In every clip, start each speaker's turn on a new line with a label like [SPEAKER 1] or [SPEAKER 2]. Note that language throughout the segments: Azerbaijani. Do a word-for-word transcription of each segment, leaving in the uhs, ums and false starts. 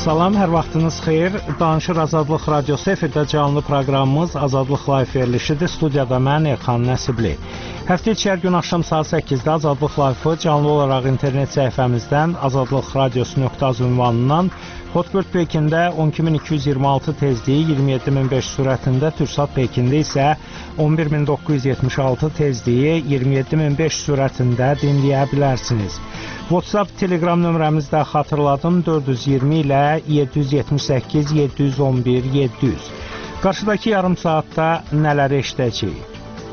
[SPEAKER 1] Salam, hər vaxtınız xeyir. Danışır Azadlıq Radiosu efirdə canlı proqramımız Azadlıq Live verilişidir. Studiyada mən Elxan Nəsibli. Həftə içi hər gün axşam saat səkkizdə Azadlıq Live-ı canlı olaraq internet səhifəmizdən azadlıq radiosu nöqtə az ünvanından Hotbird Pekində on iki min iki yüz iyirmi altı tezliyi, iyirmi yeddi min beş sürətində, Türksat Pekində isə on bir min doqquz yüz yetmiş altı tezliyi, iyirmi yeddi min beş sürətində dinləyə bilərsiniz. WhatsApp, Telegram nömrəmizi də xatırladım, dörd yüz iyirmi ilə yeddi yüz yetmiş səkkiz yeddi yüz on bir yeddi yüz. Qarşıdakı yarım saatda nələr eşidəcəyik?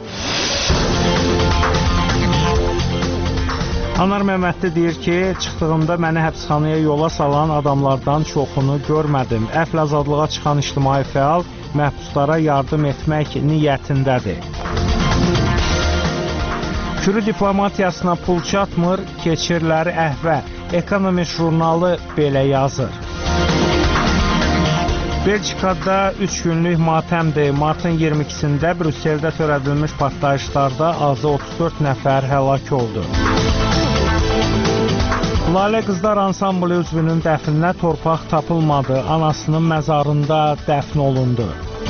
[SPEAKER 1] Anar Məmmədli deyir ki, çıxdığımda məni həbsxanaya yola salan adamlardan çoxunu görmədim. Əfl azadlığa çıxan ictimai fəal məhbuslara yardım etmək niyyətindədir. Kürü diplomatiyasına pul çatmır, keçirlər əhvə. Economist jurnalı belə yazır. Belçikada üç günlük matəmdir. Martın iyirmi ikisində Brüsseldə törədilmiş partlayışlarda azı otuz dörd nəfər həlak oldu. Lalə Qızlar Ansamblı üzvünün dəfninə torpaq tapılmadı. Anasının məzarında dəfn olundu.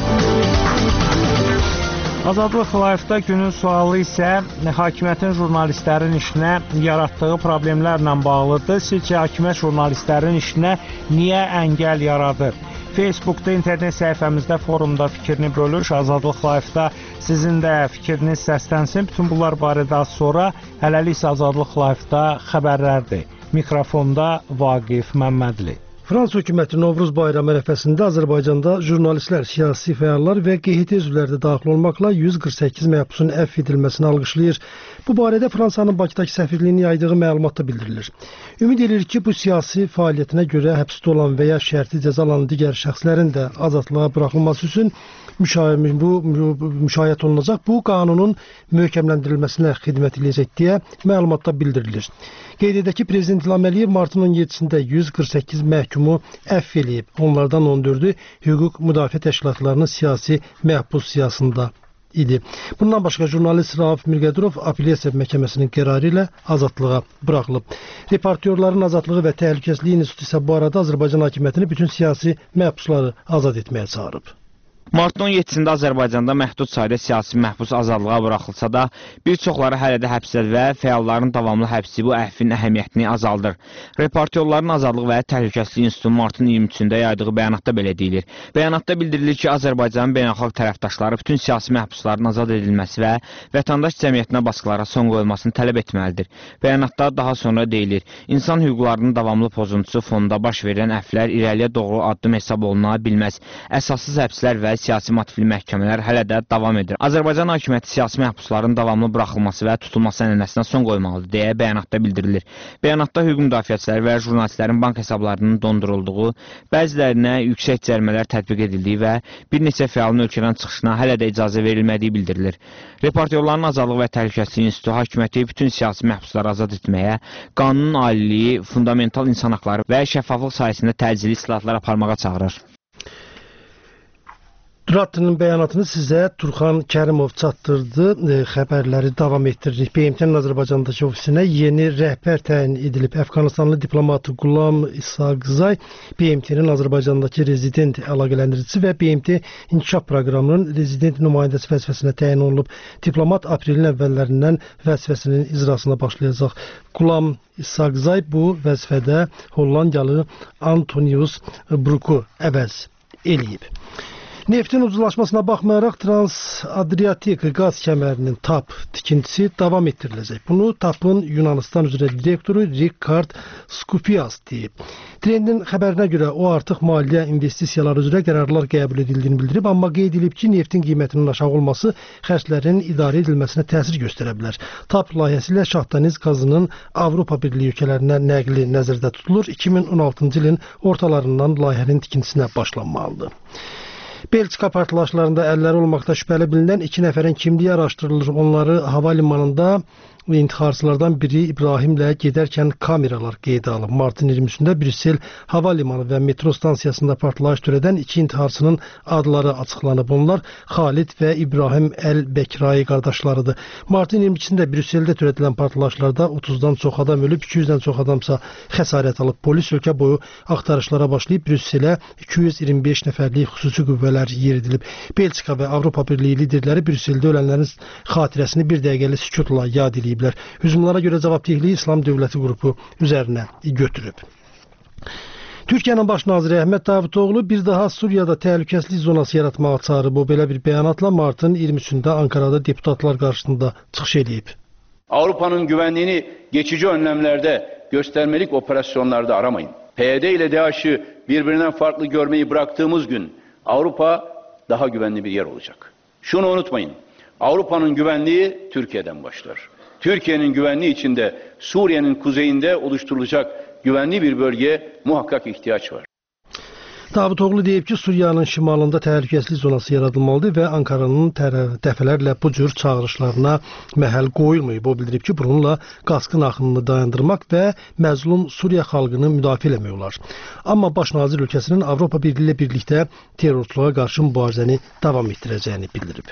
[SPEAKER 1] Azadlıq Live-da günün sualı isə hakimiyyətin jurnalistlərin işinə yaratdığı problemlərlə bağlıdır. Sizcə hakimiyyət jurnalistlərin işinə niyə əngəl yaradır? Facebookda, internet səhifəmizdə, forumda fikrini bölür. Azadlıq Live-da sizin də fikriniz səslənsin. Bütün bunlar barədə az sonra, hələlik isə Azadlıq Live-da xəbərlərdir. Mikrofonda Vaqif Məmmədli.
[SPEAKER 2] Fransa hökuməti Novruz bayramı ərəfəsində Azərbaycanda jurnalistlər, siyasi fəallar və Q H T üzvləri də daxil olmaqla yüz qırx səkkiz məhbusun əfv edilməsini alqışlayır. Bu barədə Fransanın Bakıdakı səfirliyinin yaydığı məlumatda bildirilir. Ümid edilir ki, bu siyasi fəaliyyətinə görə həbsdə olan və ya şərti cəzalanan digər şəxslərin də azadlığa buraxılması üçün müşahidə, bu, müşahidə olunacaq. Bu, qanunun möhkəmləndirilməsinə xidmət edəcək deyə məlumatda bildirilir. Qeyd edək ki, Prezident İlham Əliyev martın on yeddisində yüz qırx səkkiz məhkumu əfv eləyib. Onlardan on dördü hüquq müdafiə təşkilatlarının siyasi məhbus siyasında idi. Bundan başqa jurnalist Rauf Mirqədurov Apellyasiya məhkəməsinin qərarı ilə azadlığa buraxılıb. Reportyorların azadlığı və təhlükəsizliyi institutu isə bu arada Azərbaycan hakimiyyətini bütün siyasi məhbusları azad etməyə çağırıb.
[SPEAKER 3] Martın on yeddisində Azərbaycanda məhdud sayda siyasi məhbus azadlığa buraxılsa da, bir çoxları hələ də həbsdədir və fəalların davamlı həbsi bu əhvin əhəmiyyətini azaldır. Reportyorların Azadlıq və Təhlükəsizlik İnstitutu martın iyirmi üçündə yaydığı bəyanatda belə deyilir. Bəyanatda bildirilir ki, Azərbaycanın beynəlxalq tərəfdaşları bütün siyasi məhbusların azad edilməsi və vətəndaş cəmiyyətinə baskılara son qoyulmasını tələb etməlidir. Bəyanatda daha sonra deyilir, insan hüquqlarının davamlı pozuntusu fonunda baş verilən əfvlər irəliyə doğru addım hesab oluna bilməz. Əsassız həbslər və siyasi motivli məhkəmələr hələ də davam edir. Azərbaycan hakimiyyəti siyasi məhbusların davamlı buraxılması və tutulması ənənəsinə son qoymalıdır deyə bəyanatda bildirilir. Bəyanatda hüquq müdafiəçiləri və jurnalistlərin bank hesablarının dondurulduğu, bəzilərinə yüksək cərimələr tətbiq edildiyi və bir neçə fəalın ölkədən çıxışına hələ də icazə verilmədiyi bildirilir. Reportyorların Azadlıq və Təhlükəsizlik İnstitutu hakimiyyəti bütün siyasi məhbusları azad etməyə, qanunun aliliyi, fundamental insan haqları və şəffaflıq sayəsində təcili islahatlar aparmağa çağırır.
[SPEAKER 2] Durattının bəyanatını sizə Turxan Kərimov çatdırdı. E, xəbərləri davam etdiririk. B M T-nin Azərbaycandakı ofisinə yeni rəhbər təyin edilib. Əfqanistanlı diplomat Qulam İsaqzay B M T-nin Azərbaycandakı rezident əlaqələndiricisi və B M T İnkişaf Proqramının rezident nümayəndəsi vəzifəsinə təyin olunub. Diplomat aprelin əvvəllərindən vəzifəsinin icrasına başlayacaq. Qulam İsaqzay bu vəzifədə Hollandiyalı Antonius Bruku əvəz eləyib. Neftin ucuzlaşmasına baxmayaraq Trans-Adriatik qaz kəmərinin TAP tikintisi davam etdiriləcək. Bunu TAP-ın Yunanistan üzrə direktoru Rikard Skupias deyib. Trendin xəbərinə görə o artıq maliyyə investisiyaları üzrə qərarlar qəbul edildiyini bildirib, amma qeyd edilib ki, neftin qiymətinin aşağı olması xərclərin idarə edilməsinə təsir göstərə bilər. TAP layihəsi ilə şahdəniz qazının Avropa Birliyi ölkələrinə nəqli nəzərdə tutulur. iki min on altıncı ilin ortalarından layihənin tikintisinə başlanmalıdır. Belçika partlayışlarında əlləri olmaqda şübhəli bilinən iki nəfərin kimliyi araşdırılır. Onları hava limanında İntiharçılardan biri İbrahimlə gedərkən kameralar qeydə alıb. Martın iyirmisində Brüssel hava limanı və metro stansiyasında partlayış törədən iki intiharçının adları açıqlanıb. Onlar Xalid və İbrahim Əl-Bəkrai qardaşlarıdır. Martın iyirmi ikisində Brüsseldə törədilən partlayışlarda otuzdan çox adam ölüb, iki yüzdən çox adamsa xəsarət alıb. Polis ölkə boyu axtarışlara başlayıb, Brüsselə iki yüz iyirmi beş nəfərlik xüsusi qüvvələr yeridilib. Belçika və Avropa Birliyi liderləri Brüsseldə ölənlərin xatirəsini bir dəqiqəli sükutla yad ediblər. Hücumlara görə cavabdehliyi İslam Dövləti qrupu üzərinə götürüb. Türkiyənin baş naziri Əhməd Davutoğlu bir daha Suriyada təhlükəsizlik zonası yaratmağa çağırıb. O belə bir bəyanatla martın iyirmi üçündə Ankara'da deputatlar qarşısında çıxış edib.
[SPEAKER 4] Avrupa'nın güvenliğini geçici önlemlerde göstermelik operasyonlarda aramayın. P Y D ile DAEŞ'ı birbirinden farklı görmeyi bıraktığımız gün Avrupa daha güvenli bir yer olacak. Şunu unutmayın. Avrupa'nın güvenliği Türkiye'den başlar. Türkiye'nin güvenliği içinde Suriye'nin kuzeyinde oluşturulacak güvenli bir bölgeye muhakkak ihtiyaç var.
[SPEAKER 2] Davutoğlu deyib ki, Suriyanın şimalında təhlükəsizlik zonası yaradılmalıdır və Ankaranın dəfələrlə bu cür çağırışlarına məhəl qoyulmayıb. O bildirib ki, bununla qaçqın axınını dayandırmaq və məzlum Suriya xalqını müdafiə eləmək olar. Amma baş nazir ölkəsinin Avropa Birliyi ilə birlikdə terrorçuluğa qarşı mübarizəni davam etdirəcəyini bildirib.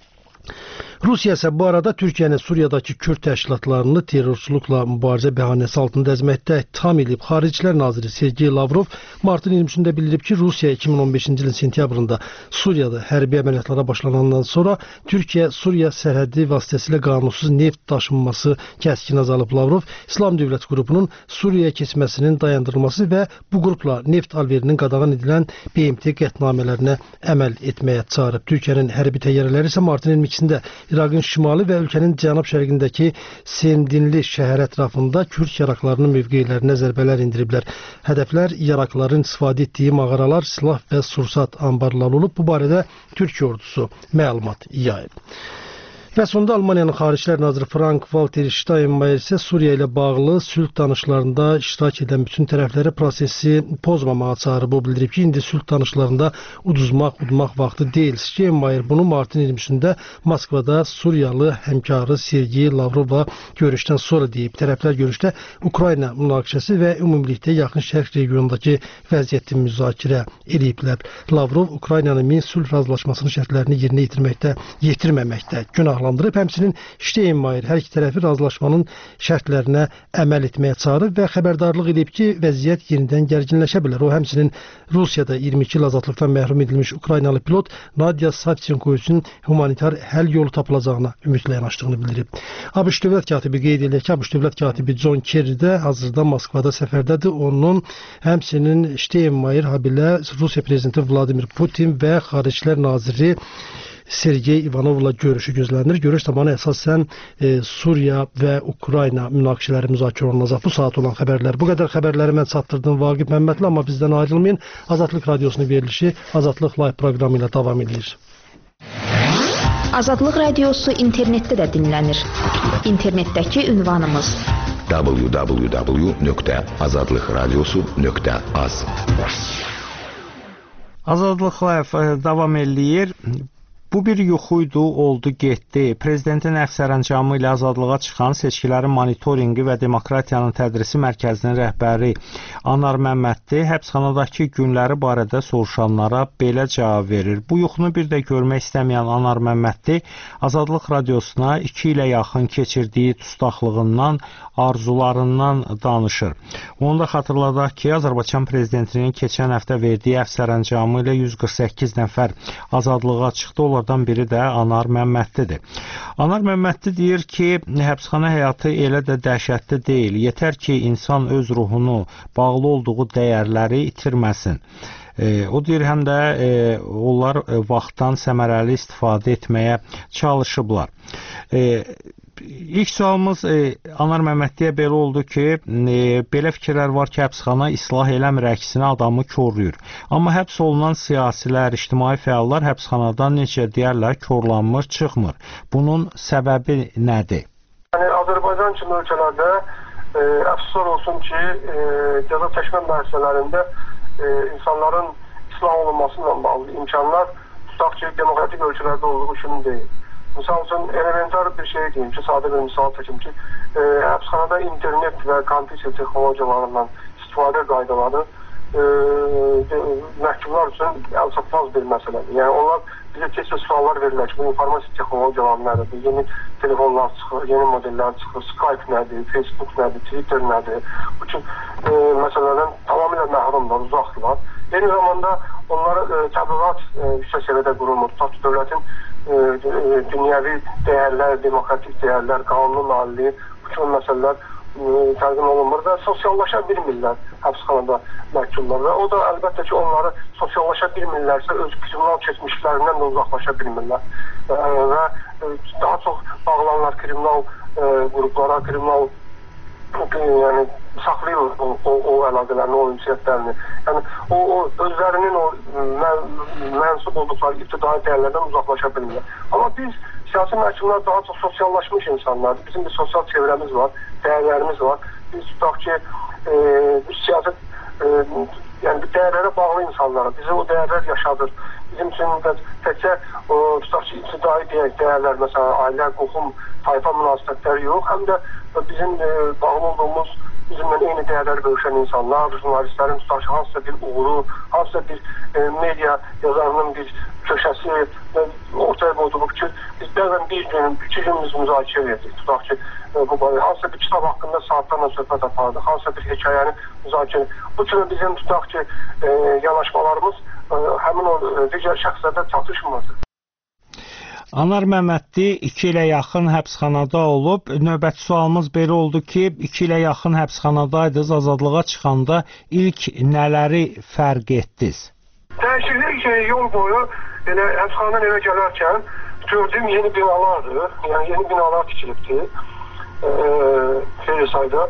[SPEAKER 2] Rusiya isə bu arada Türkiyənin Suriyadakı Kürd təşkilatlarını terrorçuluqla mübarizə bəhanəsi altında əzməkdə ittiham edib. Xaricilər naziri Sergey Lavrov martın iyirmi üçündə bildirib ki, Rusiya iki min on beşinci ilin sentyabrında Suriyada hərbi əməliyyatlara başlanandan sonra Türkiyə Suriya sərhədi vasitəsilə qanunsuz neft daşınması kəskin azalıb. Lavrov İslam Dövləti qrupunun Suriyaya keçməsinin dayandırılması və bu qrupla neft alverinin qadağan edilən B M T qətnamələrinə əməl etməyə çağırıb. Türkiyənin hərbi təyyarələri isə martın iyirmi ikisində İraqın şimali və ölkənin cənub-şərqindəki Sendinli şəhər ətrafında Kürd yaraklarının mövqelərinə zərbələr indiriblər. Hədəflər yarakların istifadə etdiyi mağaralar, silah və sursat anbarları olub. Bu barədə Türkiyə ordusu məlumat yayıb. Və sonda Almaniyanın Xaricilər naziri Frank-Walter Steinmeier isə Suriya ilə bağlı sülh danışıqlarında iştirak edən bütün tərəfləri prosesi pozmamağa çağırıb. O bildirib ki, indi sülh danışıqlarında uduzmaq, udmaq vaxtı deyil. Steinmeier bunu martın iyirmi üçündə Moskvada Suriyalı həmkarı Sergey Lavrovla görüşdən sonra deyib. Tərəflər görüşdə Ukrayna münaqişəsi və ümumilikdə Yaxın Şərq regionundakı vəziyyəti müzakirə ediblər. Lavrov Ukraynanın Minsk sülh razılaşmasının şərtlərini yerinə yetirməkdə, yetirməməkdə günah adlandırıb. Həmçinin Steinmeier hər iki tərəfi razılaşmanın şərtlərinə əməl etməyə çağırıb və xəbərdarlıq edib ki, vəziyyət yenidən gərginləşə bilər. O həmçinin Rusiyada iyirmi iki il azadlıqdan məhrum edilmiş Ukraynalı pilot Nadia Savchenko üçün humanitar həll yolu tapılacağına ümidlə yanaşdığını bildirib. ABŞ dövlət katibi qeyd edir ki, ABŞ dövlət katibi John Kerry də hazırda Moskvada səfərdədir. Onun həmçinin Steinmeier habelə Rusiya prezidenti Vladimir Putin və Xaricilər naziri Sergey Ivanovla görüşü gözlənilir. Görüş zamanı əsasən e, Suriya və Ukrayna münaqişələri müzakirə olunacaq. Bu saat olan xəbərlər. Bu qədər xəbərləri mən çatdırdım Vaqif Məmmədli, amma bizdən ayrılmayın. Azadlıq Radiosunun verilişi Azadlıq Live proqramı ilə davam edir.
[SPEAKER 5] Azadlıq Radiosu internetdə də dinlənir. İnternetdəki ünvanımız
[SPEAKER 6] w w w nöqtə azadlıq radiosu nöqtə az.
[SPEAKER 1] Azadlıq Live davam eləyir. Bu bir yuxuydu, oldu, getdi. Prezidentin əks sərəncamı ilə azadlığa çıxan Seçkilərin Monitorinqi və Demokratiyanın Tədrisi Mərkəzinin rəhbəri Anar Məmmədli həbsxanadakı günləri barədə soruşanlara belə cavab verir. Bu yuxunu bir də görmək istəməyən Anar Məmmədli Azadlıq Radiosuna iki ilə yaxın keçirdiyi dustaqlığından, arzularından danışır. Onu da xatırladaq ki, Azərbaycan Prezidentinin keçən həftə verdiyi əks sərəncamı ilə yüz qırx səkkiz nəfər azadlığa çıxdı. Onlardan biri də Anar Məmmədlidir. Anar Məmmədli deyir ki, həbsxana həyatı elə də dəhşətli deyil. Yetər ki, insan öz ruhunu, bağlı olduğu dəyərləri itirməsin. E, o deyir, həm də e, onlar e, vaxtdan səmərəli istifadə etməyə çalışıblar. E, İlk sualımız e, Anar Məmmədliyə belə oldu ki, e, belə fikirlər var ki, həbsxana islah eləmir, əksinə adamı korlayır. Amma həbs olunan siyasilər, ictimai fəallar həbsxanadan necə deyərlər, korlanmır, çıxmır. Bunun səbəbi nədir?
[SPEAKER 7] Yəni, Azərbaycan kimi ölkələrdə e, əfsuslar olsun ki, e, cəza çəkmə müəssisələrində e, insanların islah olunmasıyla bağlı imkanlar tutaq ki, demokratik ölkələrdə olduğu kimi deyil. Misal üçün, elementar bir şey deyim ki, sadə bir misal çəkim ki, e, həbsxanada internet və kompüter texnologiyalarından istifadə qaydaları e, məhkumlar üçün əlçatmaz bir məsələdir. Yəni, onlar bizə tez-tez suallar verirlər ki, bu informasiya texnologiyaları nədir, yeni telefonlar çıxır, yeni modellər çıxır, Skype nədir, Facebook nədir, Twitter nədir, bu üçün e, məsələlərdən tamamilə məhrumlar, uzaqdırlar. Eyni zamanda onlara e, təbliğat e, yüksək səviyyədə qurulmur. Tutaq ki, dövlətin e, e, dünyəvi dəyərlər, demokratik dəyərlər, qanunun aliliyi, bu kimi məsələlər e, təqdim olunmur və sosiallaşa bilmirlər həbsxanada məhkumlar və o da əlbəttə ki, onları sosiallaşa bilmirlərsə öz kriminal keçmişlərindən də uzaqlaşa bilmirlər e, və e, daha çox bağlanırlar kriminal e, qruplara, kriminal yəni saxlayır o, o, o əlaqələrini, o ünsiyyətlərini. Yəni o, o özlərinin o mən, mənsub olduqları ibtidai dəyərlərdən uzaqlaşa bilmirlər. Amma biz siyasi məhkumlar daha çox sosiallaşmış insanlardır. Bizim bir sosial çevrəmiz var, dəyərlərimiz var. Biz tutaq ki, e, biz siyasət e, yəni bir dəyərlərə bağlı insanlarıq. Bizi o dəyərlər yaşadır. Bizim üçün təkcə o tutaq ki, ibtidai dəyərlər, məsələn, ailə, qohum, tayfa münasibətləri yox, həm də bizim e, bağlı olduğumuz, bizimlə eyni dəyərləri bölüşən insanlar, jurnalistlərin tutaq ki, hansısa bir uğuru, hansısa bir e, media yazarının bir köşəsi və ortaya qoyduğu ki, biz bəzən bir gün, iki günümüz müzakirə verdik. Tutaq ki, e, bu hansısa bir kitab haqqında saatlarla söhbət apardıq, hansısa bir hekayəni müzakirə. Bu kimi bizim tutaq ki, e, yanaşmalarımız e, həmin o e, digər şəxslərdə çatışmırdı.
[SPEAKER 1] Anar Məmmədli iki ilə yaxın həbsxanada olub. Növbəti sualımız belə oldu ki, iki ilə yaxın həbsxanadaydınız, azadlığa çıxanda ilk nələri fərq etdiniz?
[SPEAKER 7] Dəyişiklik ki, yol boyu elə həbsxanadan evə gələrkən gördüyüm yeni binalardır. Yəni yeni binalar tikilibdir. E, xeyli sayda.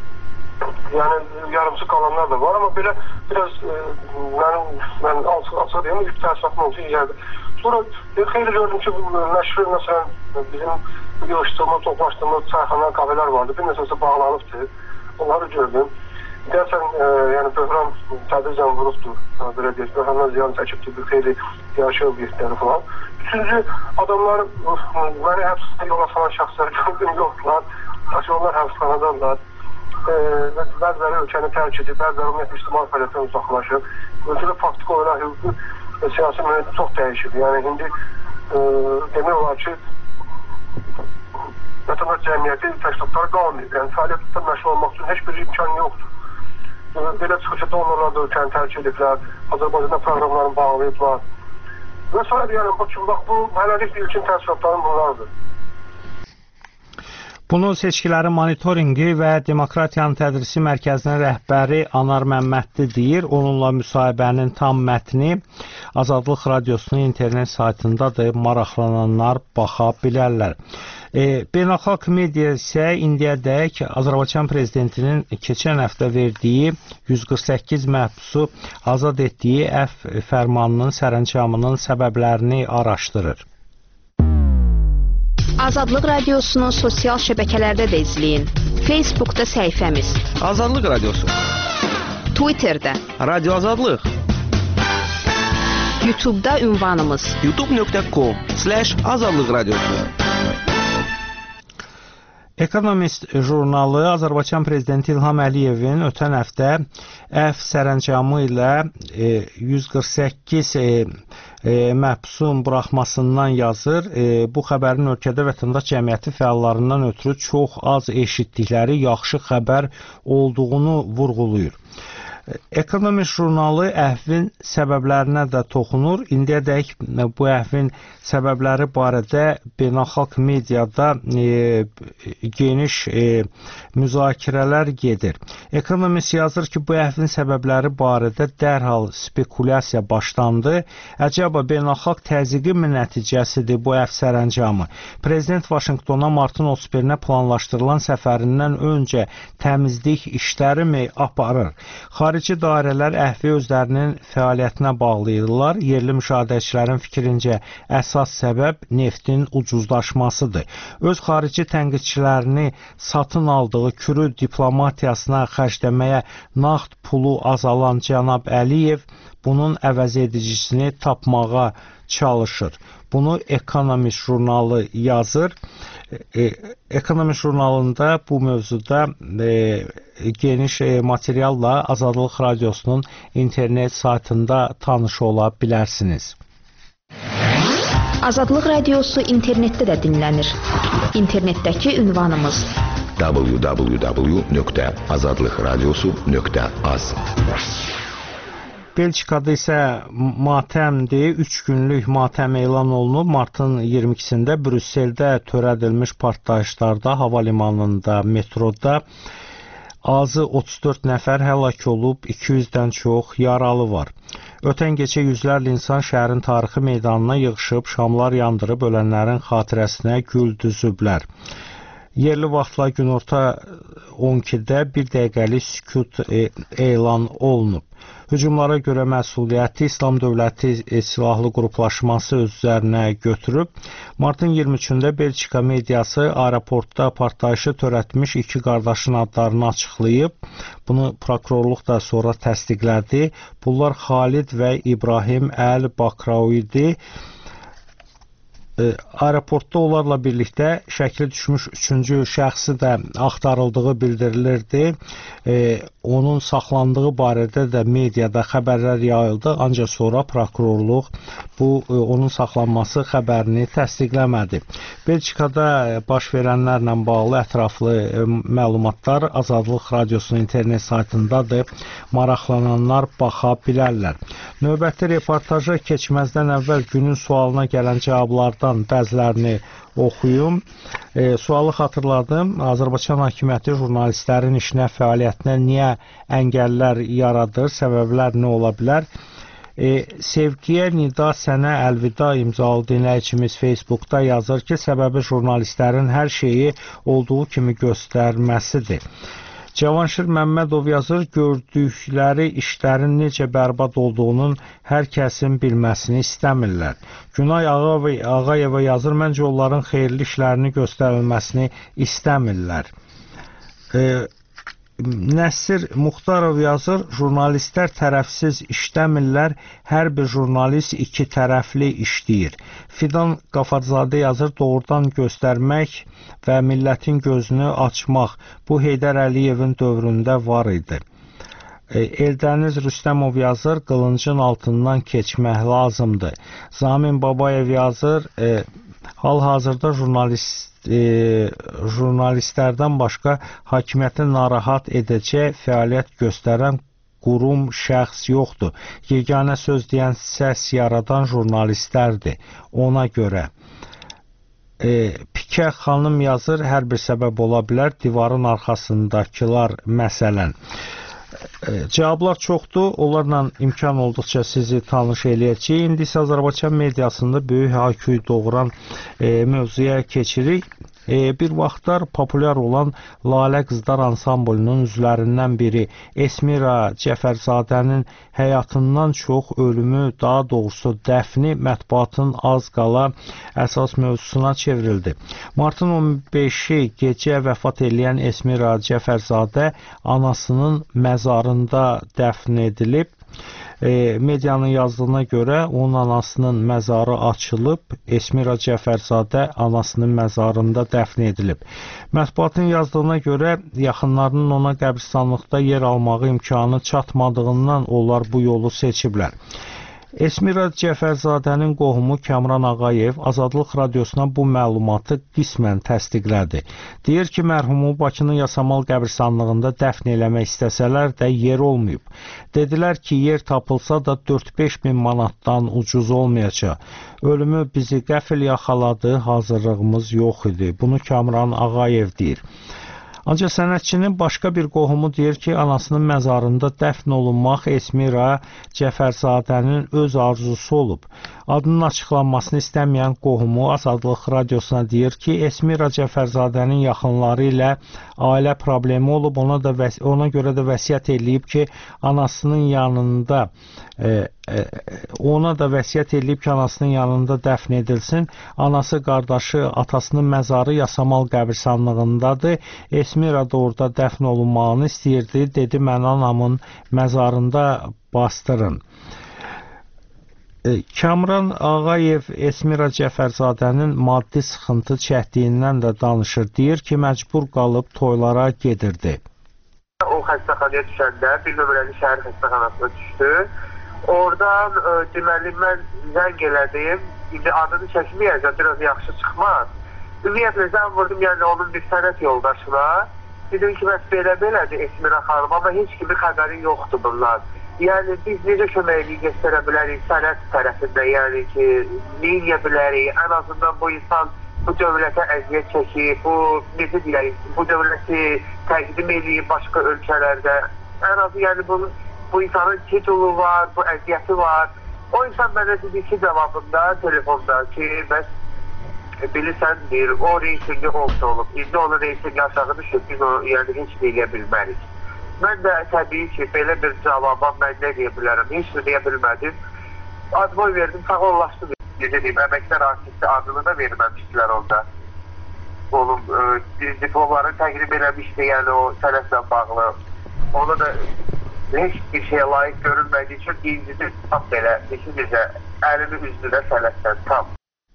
[SPEAKER 7] Yəni yarımsı qalanlar da var, amma belə biraz e, mənim mən açıq deyim, ilk təəssüratım oldu yerdə. Sonra e, xeyli gördüm ki, məşhur məsələn bizim yığışdığımız, toplaşdığımız çayxana, kafeler vardı. Bir məsələsi bağlanıbdır. Onları gördüm. Dersen e, yəni böhran tədricən vurubdur. Belə deyək, böhrandan ziyan çəkibdir. Bir xeyli yaşa obyektləri falan. Üçüncü, adamlar məni həbsxanaya yola salan şəxsləri gördüm, yoxdular. Onlar həbsxanadandırlar. E, bəziləri ölkəni tərk edib, bəziləri ümumiyyətlə ictimai fəaliyyətdən uzaqlaşıb. Ölkədə faktik olaraq hüquqi və siyasi mühit çox dəyişib. Yəni indi e, demək olar ki, vətəndaş cəmiyyəti təşkilatları qalmayıb. Yəni fəaliyyətlə məşğul olmaq üçün heç bir imkan yoxdur. E, belə çıxışda onlarla da ölkəni tərk ediblər, Azərbaycanda proqramlarını bağlayıblar. Və s. Yəni bu kimi bax bu hələlik ilkin təəssüratların bunlardır.
[SPEAKER 1] Bunun seçkiləri monitorinqi və Demokratiyanın Tədrisi Mərkəzinin rəhbəri Anar Məmmədli deyir. Onunla müsahibənin tam mətni Azadlıq Radiosunun internet saytındadır. Maraqlananlar baxa bilərlər. E, Beynəlxalq media isə indiyədək Azərbaycan Prezidentinin keçən həftə verdiyi yüz qırx səkkiz məhbusu azad etdiyi əfv fərmanının sərəncamının səbəblərini araşdırır.
[SPEAKER 5] Azadlıq Radiosunu sosial şəbəkələrdə də izləyin. Facebookda səhifəmiz
[SPEAKER 8] Azadlıq Radiosu,
[SPEAKER 5] Twitterdə
[SPEAKER 8] Radio Azadlıq,
[SPEAKER 5] YouTube'da ünvanımız
[SPEAKER 8] youtube nöqtə com slash azadlıq radiosu.
[SPEAKER 1] Ekonomist jurnalı Azərbaycan Prezidenti İlham Əliyevin ötən həftə əfv sərəncamı ilə e, yüz qırx səkkiz e, e, məhbusun buraxmasından yazır. E, bu xəbərin ölkədə vətəndaş cəmiyyəti fəallarından ötürü çox az eşitdikləri yaxşı xəbər olduğunu vurğulayır. Ekonomist jurnalı əhvin səbəblərinə də toxunur. İndiyədək bu əhvin səbəbləri barədə beynəlxalq mediada e, geniş e, müzakirələr gedir. Ekonomist yazır ki, bu əhvin səbəbləri barədə dərhal spekulyasiya başlandı. Əcəba beynəlxalq təzyiqi mi nəticəsidir bu əhv sərəncamı? Prezident Vaşinqtona martın otuz birinə planlaşdırılan səfərindən öncə təmizlik işləri mi aparır? Xarici dairələr əhvi özlərinin fəaliyyətinə bağlayırlar. Yerli müşahidəçilərin fikrincə əsas səbəb neftin ucuzlaşmasıdır. Öz xarici tənqidçilərini satın aldığı kürü diplomatiyasına xərcləməyə nağd pulu azalan cənab Əliyev bunun əvəz edicisini tapmağa çalışır. Bunu Economist jurnalı yazır. E, Economist jurnalında bu mövzuda e, geniş e, materialla Azadlıq Radiosunun internet saytında tanış ola bilərsiniz.
[SPEAKER 5] Azadlıq Radiosu internetdə də dinlənir. İnternetdəki ünvanımız
[SPEAKER 6] w w w nöqtə azadlıq radiosu nöqtə az.
[SPEAKER 1] Belçikada isə matəmdir, üç günlük matəm elan olunub. Martın iyirmi ikisində Brüsseldə törədilmiş partlayışlarda, hava limanında, metroda azı otuz dörd nəfər həlak olub, iki yüzdən çox yaralı var. Ötən gecə yüzlərlə insan şəhərin tarixi meydanına yığışıb, şamlar yandırıb, ölənlərin xatirəsinə gül düzüblər. Yerli vaxtla günorta on ikidə bir dəqiqəlik sükut e, elan olunub. Hücumlara görə məsuliyyəti İslam Dövləti e, silahlı qruplaşması öz üzərinə götürüb. Martın iyirmi üçündə Belçika mediası aeroportda partlayışı törətmiş iki qardaşın adlarını açıqlayıb. Bunu prokurorluq da sonra təsdiqlədi. Bunlar Xalid və İbrahim Əl-Bakraoui idi. Aeroportda onlarla birlikdə şəkli düşmüş üçüncü şəxsi də axtarıldığı bildirilirdi. E, onun saxlandığı barədə də mediada xəbərlər yayıldı, ancaq sonra prokurorluq bu e, onun saxlanması xəbərini təsdiqləmədi. Belçikada baş verənlərlə bağlı ətraflı e, məlumatlar Azadlıq Radiosunun internet saytındadır. Maraqlananlar baxa bilərlər. Növbəti reportaja keçməzdən əvvəl günün sualına gələn cavablardan bəzilərini oxuyum. E, sualı xatırladım. Azərbaycan hakimiyyəti jurnalistlərin işinə, fəaliyyətinə niyə əngəllər yaradır, səbəblər nə ola bilər? E, sevgiyə nida, sənə əlvida imzalı dinləyicimiz Facebookda yazır ki, səbəbi jurnalistlərin hər şeyi olduğu kimi göstərməsidir. Cavanşir Məmmədov yazır, gördükləri işlərin necə bərbad olduğunun hər kəsin bilməsini istəmirlər. Günay Ağayeva yazır, məncə onların xeyirli işlərini göstərilməsini istəmirlər. E, Nəsir Muxtarov yazır, jurnalistlər tərəfsiz işləmirlər, hər bir jurnalist iki tərəfli işləyir. Fidan Qafarzadə yazır, doğrudan göstərmək və millətin gözünü açmaq bu Heydər Əliyevin dövründə var idi. Eldəniz Rüstəmov yazır, qılıncın altından keçmək lazımdır. Zamin Babayev yazır, e, hal-hazırda jurnalist E, jurnalistlərdən başqa hakimiyyəti narahat edəcək fəaliyyət göstərən qurum, şəxs yoxdur. Yeganə söz deyən, səs yaradan jurnalistlərdir. Ona görə e, Pikə xanım yazır, hər bir səbəb ola bilər, divarın arxasındakılar məsələn. E, cavablar çoxdur, onlarla imkan olduqca sizi tanış eləyəcək. İndi isə Azərbaycan mediasında böyük hay-küy doğuran e, mövzuya keçirik. E, bir vaxtlar populyar olan Lalə Qızlar ansamblının üzvlərindən biri Esmira Cəfərzadənin həyatından çox ölümü, daha doğrusu dəfni mətbuatın az qala əsas mövzusuna çevrildi. Martın on beşi gecə vəfat eləyən Esmira Cəfərzadə anasının məzarında dəfn edilib. E, medianın yazdığına görə onun anasının məzarı açılıb, Esmira Cəfərzadə anasının məzarında dəfn edilib. Mətbuatın yazdığına görə yaxınlarının ona qəbristanlıqda yer almağı imkanı çatmadığından onlar bu yolu seçiblər. Esmira Cəfərzadənin qohumu Kamran Ağayev Azadlıq Radiosuna bu məlumatı qismən təsdiqlədi. Deyir ki, mərhumu Bakının Yasamal qəbristanlığında dəfn eləmək istəsələr də yer olmayıb. Dedilər ki, yer tapılsa da dörd beş min manatdan ucuz olmayacaq. Ölümü bizi qəfil yaxaladı, hazırlığımız yox idi. Bunu Kamran Ağayev deyir. Ancaq sənətçinin başqa bir qohumu deyir ki, anasının məzarında dəfn olunmaq Esmira Cəfərzadənin öz arzusu olub. Adının açıqlanmasını istəməyən qohumu Azadlıq Radiosuna deyir ki, Esmira Cəfərzadənin yaxınları ilə ailə problemi olub, ona da ona görə də vəsiyyət eləyib ki, anasının yanında e, e, ona da vəsiyyət eləyib ki, anasının yanında dəfn edilsin. Anası, qardaşı, atasının məzarı Yasamal qəbristanlığındadır. Esmira da orada dəfn olunmağını istəyirdi. Dedi, mən anamın məzarında bastırın. Kamran Ağayev Esmira Cəfərzadənin maddi sıxıntı çəkdiyindən də danışır. Deyir ki, məcbur qalıb toylara gedirdi.
[SPEAKER 9] O xəstəxanaya düşəndə bir nömrəli şəhər xəstəxanasına düşdü. Oradan e, deməli mən zəng elədim. İndi adını çəkməyəcəm, biraz yaxşı çıxmaz. Ümumiyyətlə zəng vurdum, yəni onun bir sənət yoldaşına. Dedim ki, bəs belə-belədir Esmira xanım, amma heç kimi xəbəri yoxdur bunlar. Yəni biz necə köməkliyi göstərə bilərik sənət tərəfində, yəni ki, neyə bilərik, ən azından bu insan bu dövlətə əziyyət çəkir, bu necə deyək, bu dövləti təqdim edib başqa ölkələrdə, ən azı yəni bu, bu insanın titulu var, bu əziyyəti var. O insan mənə dedi ki, cavabında, telefonda ki, bəs bilirsən, deyir, o reytingi olsa olub, indi onun reytingi aşağı düşür, biz onu yəni heç deyə bilmərik. Mən də təbii ki, belə bir cavaba mən nə deyə bilərəm, heç nə deyə bilmədim. Adboy verdim, sağollaşdım. Necə deyim, əməkdar artisti adını da verməmişdilər orada. Onun e, diplomlarını təqdim eləmişdi, yəni o sənətlə bağlı. Onu da heç bir şeyə layiq görülmədiyi üçün incidir, tam belə, necə, əlini üzdü də sənətdən, tam.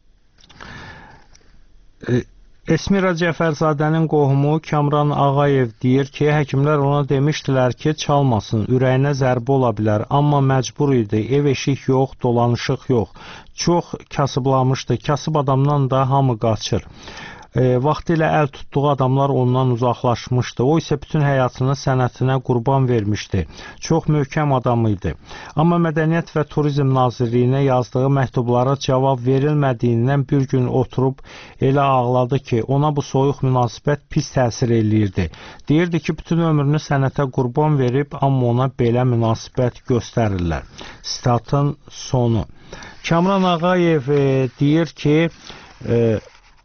[SPEAKER 1] Esmira Cəfərzadənin qohumu Kamran Ağayev deyir ki, həkimlər ona demişdilər ki, çalmasın, ürəyinə zərbə ola bilər, amma məcbur idi, ev eşik yox, dolanışıq yox. Çox kasıblamışdı, kasıb adamdan da hamı qaçır. E, vaxtilə əl tutduğu adamlar ondan uzaqlaşmışdı. O isə bütün həyatını sənətinə qurban vermişdi. Çox möhkəm adam idi. Amma Mədəniyyət və Turizm Nazirliyinə yazdığı məktublara cavab verilmədiyindən bir gün oturub elə ağladı ki, ona bu soyuq münasibət pis təsir eləyirdi. Deyirdi ki, bütün ömrünü sənətə qurban verib, amma ona belə münasibət göstərirlər. Statın sonu. Kamran Ağayev e, deyir ki, e,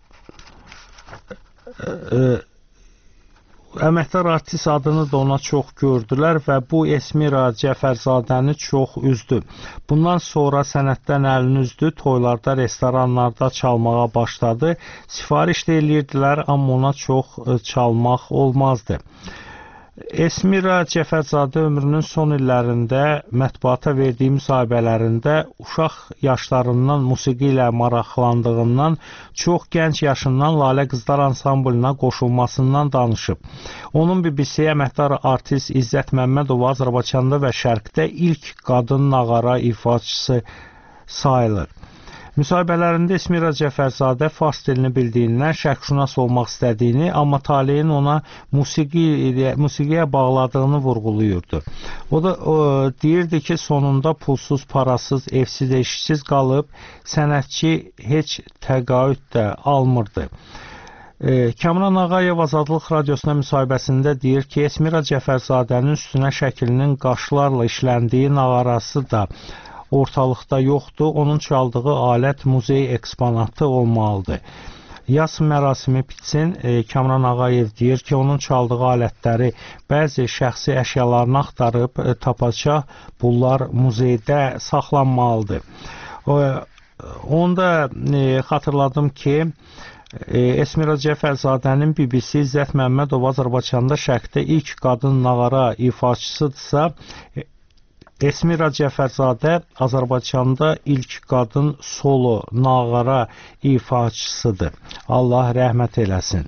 [SPEAKER 1] əməkdar artist adını da ona çox gördülər və bu Esmira Cəfərzadəni çox üzdü. Bundan sonra sənətdən əlini üzdü, toylarda, restoranlarda çalmağa başladı. Sifariş də eləyirdilər, amma ona çox çalmaq olmazdı. Esmira Cəfərzadə ömrünün son illərində mətbuata verdiyi müsahibələrində uşaq yaşlarından musiqi ilə maraqlandığından, çox gənc yaşından Lalə Qızlar Ansamblına qoşulmasından danışıb. Onun B B C əməkdar artist İzzət Məmmədova Azərbaycanda və Şərqdə ilk qadın nağara ifaçısı sayılır. Müsahibələrində Esmira Cəfərzadə fars dilini bildiyindən şərqşünas olmaq istədiyini, amma taleyin ona musiqi, musiqiyə bağladığını vurğulayırdı. O da o, deyirdi ki, sonunda pulsuz, parasız, evsiz, eşsiz qalıb, sənətçi heç təqaüd də almırdı. E, Kamran Ağayev Azadlıq Radiosuna müsahibəsində deyir ki, Esmira Cəfərzadənin üstünə şəklinin qaşlarla işləndiyi nağarası da ortalıqda yoxdur, onun çaldığı alət muzey eksponatı olmalıdır. Yas mərasimi bitsin, e, Kamran Ağayev deyir ki, onun çaldığı alətləri bəzi şəxsi əşyalarını axtarıb e, tapacaq, bunlar muzeydə saxlanmalıdır. O, onda e, xatırladım ki, e, Esmira Cəfərzadənin B B C İzzət Məmmədova Azərbaycanda Şərqdə ilk qadın nağara ifaçısıdırsa, e, Esmira Cəfərzadə Azərbaycanda ilk qadın solo nağara ifaçısıdır. Allah rəhmət eləsin.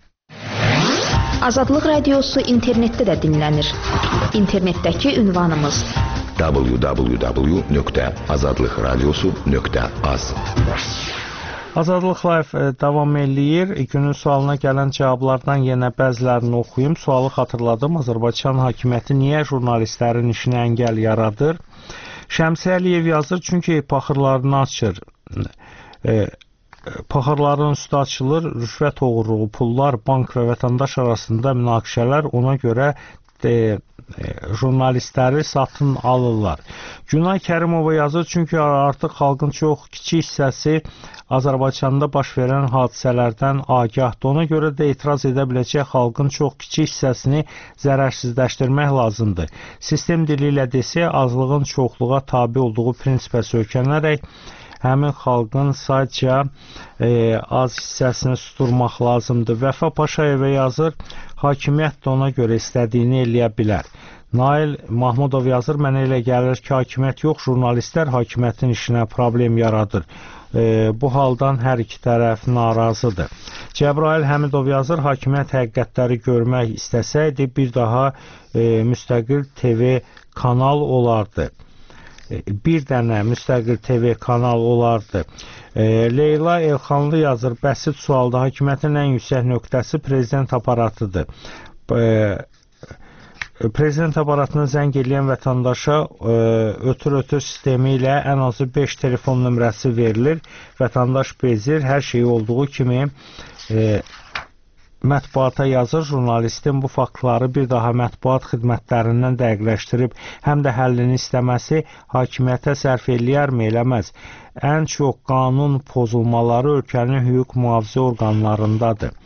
[SPEAKER 5] Azadlıq Radiosu internetdə də dinlənir. İnternetdəki ünvanımız
[SPEAKER 6] w w w nöqtə azadlıqradiosu nöqtə az.
[SPEAKER 1] Azadlıq Live davam eləyir. Günün sualına gələn cavablardan yenə bəzilərini oxuyum. Sualı xatırladım. Azərbaycan hakimiyyəti niyə jurnalistlərin işinə əngəl yaradır? Şəmsi Əliyev yazır, çünki paxırlarını açır. E, paxırların üstü açılır, rüşvət oğurluğu, pullar, bank və vətəndaş arasında münaqişələr, ona görə de, jurnalistləri satın alırlar. Günay Kərimova yazır, çünki artıq xalqın çox kiçik hissəsi Azərbaycanda baş verən hadisələrdən agahdır. Ona görə də etiraz edə biləcək xalqın çox kiçik hissəsini zərərsizləşdirmək lazımdır. Sistem dili ilə desə, azlığın çoxluğa tabi olduğu prinsipə söykənərək həmin xalqın sadəcə e, az hissəsini susturmaq lazımdır. Vəfa Paşayeva yazır, hakimiyyət də ona görə istədiyini eləyə bilər. Nail Mahmudov yazır, mənə elə gəlir ki, hakimiyyət yox, jurnalistlər hakimiyyətin işinə problem yaradır. E, bu haldan hər iki tərəf narazıdır. Cəbrayil Həmidov yazır, hakimiyyət həqiqətləri görmək istəsəydi, bir daha e, müstəqil T V kanal olardı. E, bir dənə müstəqil T V kanal olardı. E, Leyla Elxanlı yazır, bəsit sualda hakimiyyətin ən yüksək nöqtəsi prezident aparatıdır. E, Prezident aparatına zəng edən vətəndaşa e, ötür-ötür sistemi ilə ən azı beş telefon nömrəsi verilir. Vətəndaş bezir, hər şey olduğu kimi e, mətbuata yazır. Jurnalistin bu faktları bir daha mətbuat xidmətlərindən dəqiqləşdirib, həm də həllini istəməsi hakimiyyətə sərf eləyərmi, eləməz. Ən çox qanun pozulmaları ölkənin hüquq mühafizə orqanlarındadır.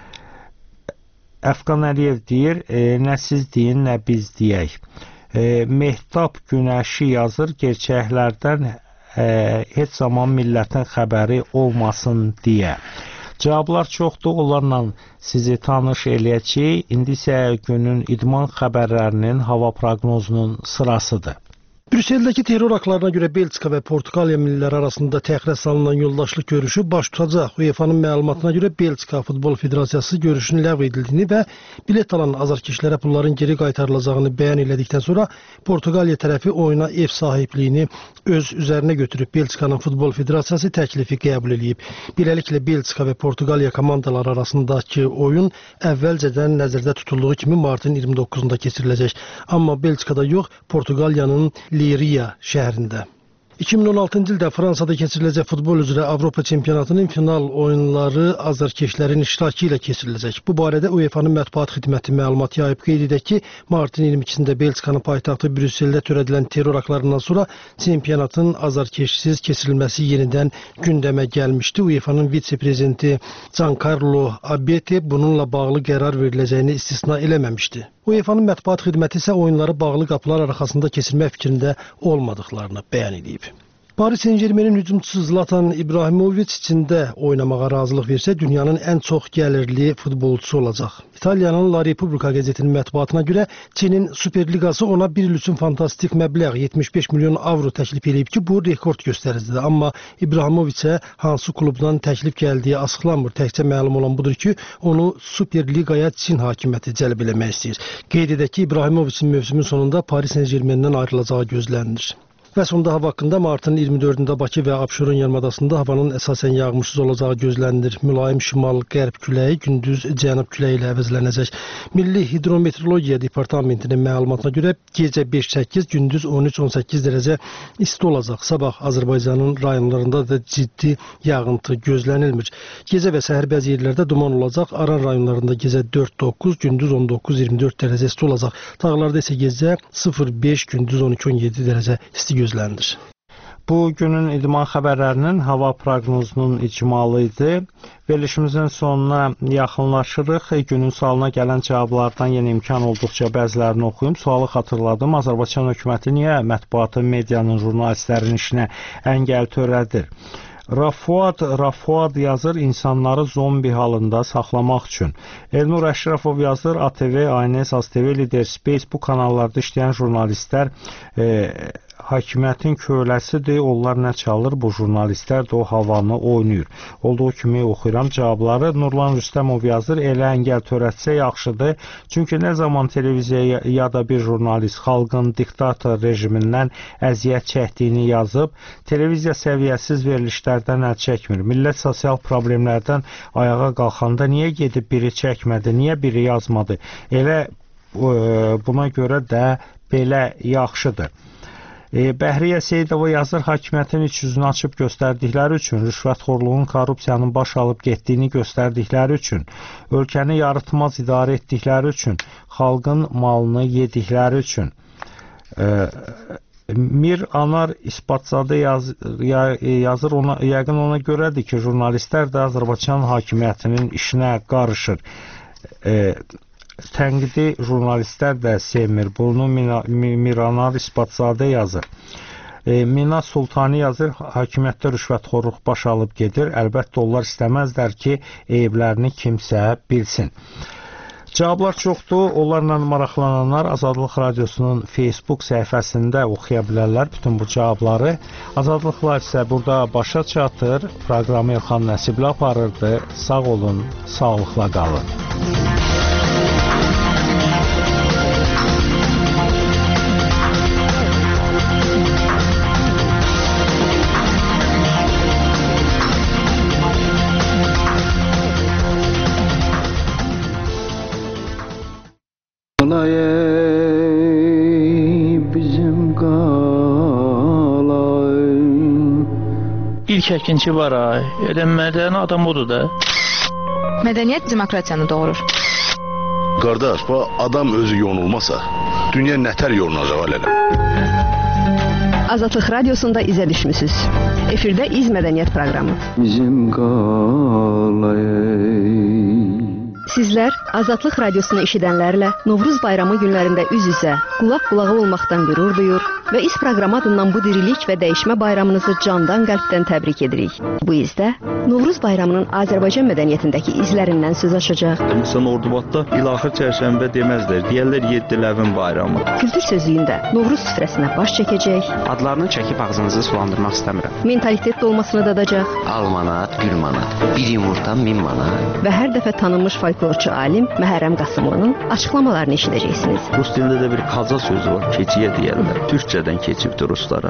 [SPEAKER 1] Əfqan Əliyev deyir, e, nə siz deyin, nə biz deyək. E, Mehtap Günəşi yazır, gerçəklərdən e, heç zaman millətin xəbəri olmasın deyə. Cavablar çoxdur, onlarla sizi tanış eləyəcək. İndi isə günün idman xəbərlərinin hava proqnozunun sırasıdır.
[SPEAKER 2] Brüsseldəki terror aktlarına görə Belçika və Portuqaliya milliləri arasında təxirə salınan yoldaşlıq görüşü baş tutacaq. UEFA-nın məlumatına görə Belçika Futbol Federasiyası görüşün ləğv edildiyini və bilet alan azarkeşlərə pulların geri qaytarılacağını bəyan elədikdən sonra Portuqaliya tərəfi oyuna ev sahibliyini öz üzərinə götürüb Belçikanın Futbol Federasiyası təklifi qəbul edib. Beləliklə Belçika və Portuqaliya komandaları arasındakı oyun əvvəlcədən nəzərdə tutulduğu kimi martın iyirmi doqquzunda keçiriləcək. Amma Belçikada yox, Portuqaliyanın Liria şəhərində. iki min on altıncı ildə Fransada keçiriləcək futbol üzrə Avropa çempionatının final oyunları azarkeşlərin iştirakı ilə keçiriləcək. Bu barədə UEFA-nın mətbuat xidməti məlumat yayıb. Qeyd edək ki, martın iyirmi ikisində Belçikanın paytaxtı Brüsseldə törədilən terror aktlarından sonra çempionatın azarkeşsiz keçirilməsi yenidən gündəmə gəlmişdi. UEFA-nın vitse-prezidenti Giancarlo Abete bununla bağlı qərar veriləcəyini istisna eləməmişdi. UEFA-nın mətbuat xidməti isə oyunları bağlı qapılar arxasında keçirmək fikrində olmadıqlarını bəyan edib. Paris Saint-Germainin hücumçusu Zlatan İbrahimovic Çində oynamağa razılıq versə, dünyanın ən çox gəlirli futbolçusu olacaq. İtaliyanın La Repubblica qəzetinin mətbuatına görə Çinin Superligası ona bir il üçün fantastik məbləğ yetmiş beş milyon avro təklif edib ki, bu rekord göstəricidir. Amma İbrahimovicə hansı klubdan təklif gəldiyi açıqlanmır. Təkcə məlum olan budur ki, onu Superligaya Çin hakimiyyəti cəlb eləmək istəyir. Qeyd edək ki, İbrahimovicin mövsümün sonunda Paris Saint-Germaindən ayrılacağı gözlənilir. Və sonda hava haqqında martın iyirmi dördündə Bakı və Abşeron yarımadasında havanın əsasən yağmursuz olacağı gözlənilir. Mülayim şimal-qərb küləyi gündüz cənub küləyi ilə əvəzlənəcək. Milli Hidrometeorologiya Departamentinin məlumatına görə gecə beş səkkiz, gündüz on üç on səkkiz dərəcə isti olacaq. Sabah Azərbaycanın rayonlarında da ciddi yağıntı gözlənilmir. Gecə və səhər bəzi yerlərdə duman olacaq. Aran rayonlarında gecə dörd doqquz, gündüz on doqquz iyirmi dörd dərəcə isti olacaq. Dağlarda isə gecə sıfır beş, gündüz on iki on yeddi dərəcə isti gözlənilir.
[SPEAKER 1] Bu günün idman xəbərlərinin hava proqnozunun icmalı idi. Verilişimizin sonuna yaxınlaşırıq. Günün sualına gələn cavablardan yenə imkan olduqca bəzilərini oxuyum. Sualı xatırladım. Azərbaycan hökuməti niyə mətbuatın, medianın, jurnalistlərin işinə əngəl törədir? Rafuad, Rafuad yazır, insanları zombi halında saxlamaq üçün. Elnur Əşrəfov yazır, A T V, A N S, A S T V, Lider Space bu kanallarda işləyən jurnalistlər e, hakimiyyətin köləsidir. Onlar nə çalır? Bu jurnalistlər də o havanı oynayır. Olduğu kimi oxuyuram cavabları. Nurlan Rüstəmov yazır, elə əngəl törətsə yaxşıdır. Çünki nə zaman televiziyaya ya da bir jurnalist xalqın diktator rejimindən əziyyət çəkdiyini yazıb, televiziya səviyyəsiz verilişlərdən əl çəkmir. Millət sosial problemlərdən ayağa qalxanda niyə gedib biri çəkmədi, niyə biri yazmadı? Elə e, buna görə də belə yaxşıdır. Bəhriyə Seyidova yazır, hakimiyyətin iç yüzünü açıb göstərdikləri üçün, rüşvətxorluğun, korrupsiyanın baş alıb getdiyini göstərdikləri üçün, ölkəni yarıtmaz idarə etdikləri üçün, xalqın malını yedikləri üçün. E, Mir Anar İsbatzadə yaz, yazır, ona, yəqin ona görədir ki, jurnalistlər də Azərbaycan hakimiyyətinin işinə qarışır. E, Tənqidi jurnalistlər də sevmir. Bunu Miranar İsbatzadə yazır. E, Mina Sultani yazır, hakimiyyətdə rüşvətxorluq baş alıb gedir. Əlbəttə onlar istəməzlər ki, eyiblərini kimsə bilsin. Cavablar çoxdur. Onlarla maraqlananlar Azadlıq Radiosunun Facebook səhifəsində oxuya bilərlər bütün bu cavabları. Azadlıq Live isə burada başa çatır. Proqramı Elxan Nəsibli aparırdı. Sağ olun, sağlıqla qalın.
[SPEAKER 10] İlk əkinçi var ay. Elə mədəni adam odur da.
[SPEAKER 11] Mədəniyyət demokratiyanı doğurur.
[SPEAKER 12] Qardaş, bu adam özü yonulmasa, dünya nətər yolunacaq elələ.
[SPEAKER 13] Azadlıq Radiosunda izə düşmüsünüz. Efirdə İz Mədəniyyət proqramı. Bizim qalayım. Sizlər Azadlıq Radiosunu eşidənlərlə Novruz bayramı günlərində üz-üzə, qulaq-qulağa olmaqdan qürur duyur və İz proqramı adından bu dirilik və dəyişmə bayramınızı candan qəlbdən təbrik edirik. Bu izdə Novruz bayramının Azərbaycan mədəniyyətindəki izlərindən söz açacaq.
[SPEAKER 14] Məsələn, Ordubadda ilaxır çərşənbə deməzlər, deyərlər yeddiləvin bayramı.
[SPEAKER 13] Kültür sözlüyündə Novruz süfrəsinə baş çəkəcək.
[SPEAKER 15] Adlarını çəkib ağzınızı sulandırmaq istəmirəm.
[SPEAKER 13] Mentalitet dolmasını dadacaq.
[SPEAKER 15] Almanat, gülmanat, bir yumurta min manat.
[SPEAKER 13] Və hər dəfə tanınmış folklorçu alim Məhərrəm Qasımlının açıqlamalarını eşidəcəksiniz.
[SPEAKER 14] Rus dilində də bir kaza sözü var, keçiyə deyərlər. Türkçədən keçibdir ruslara.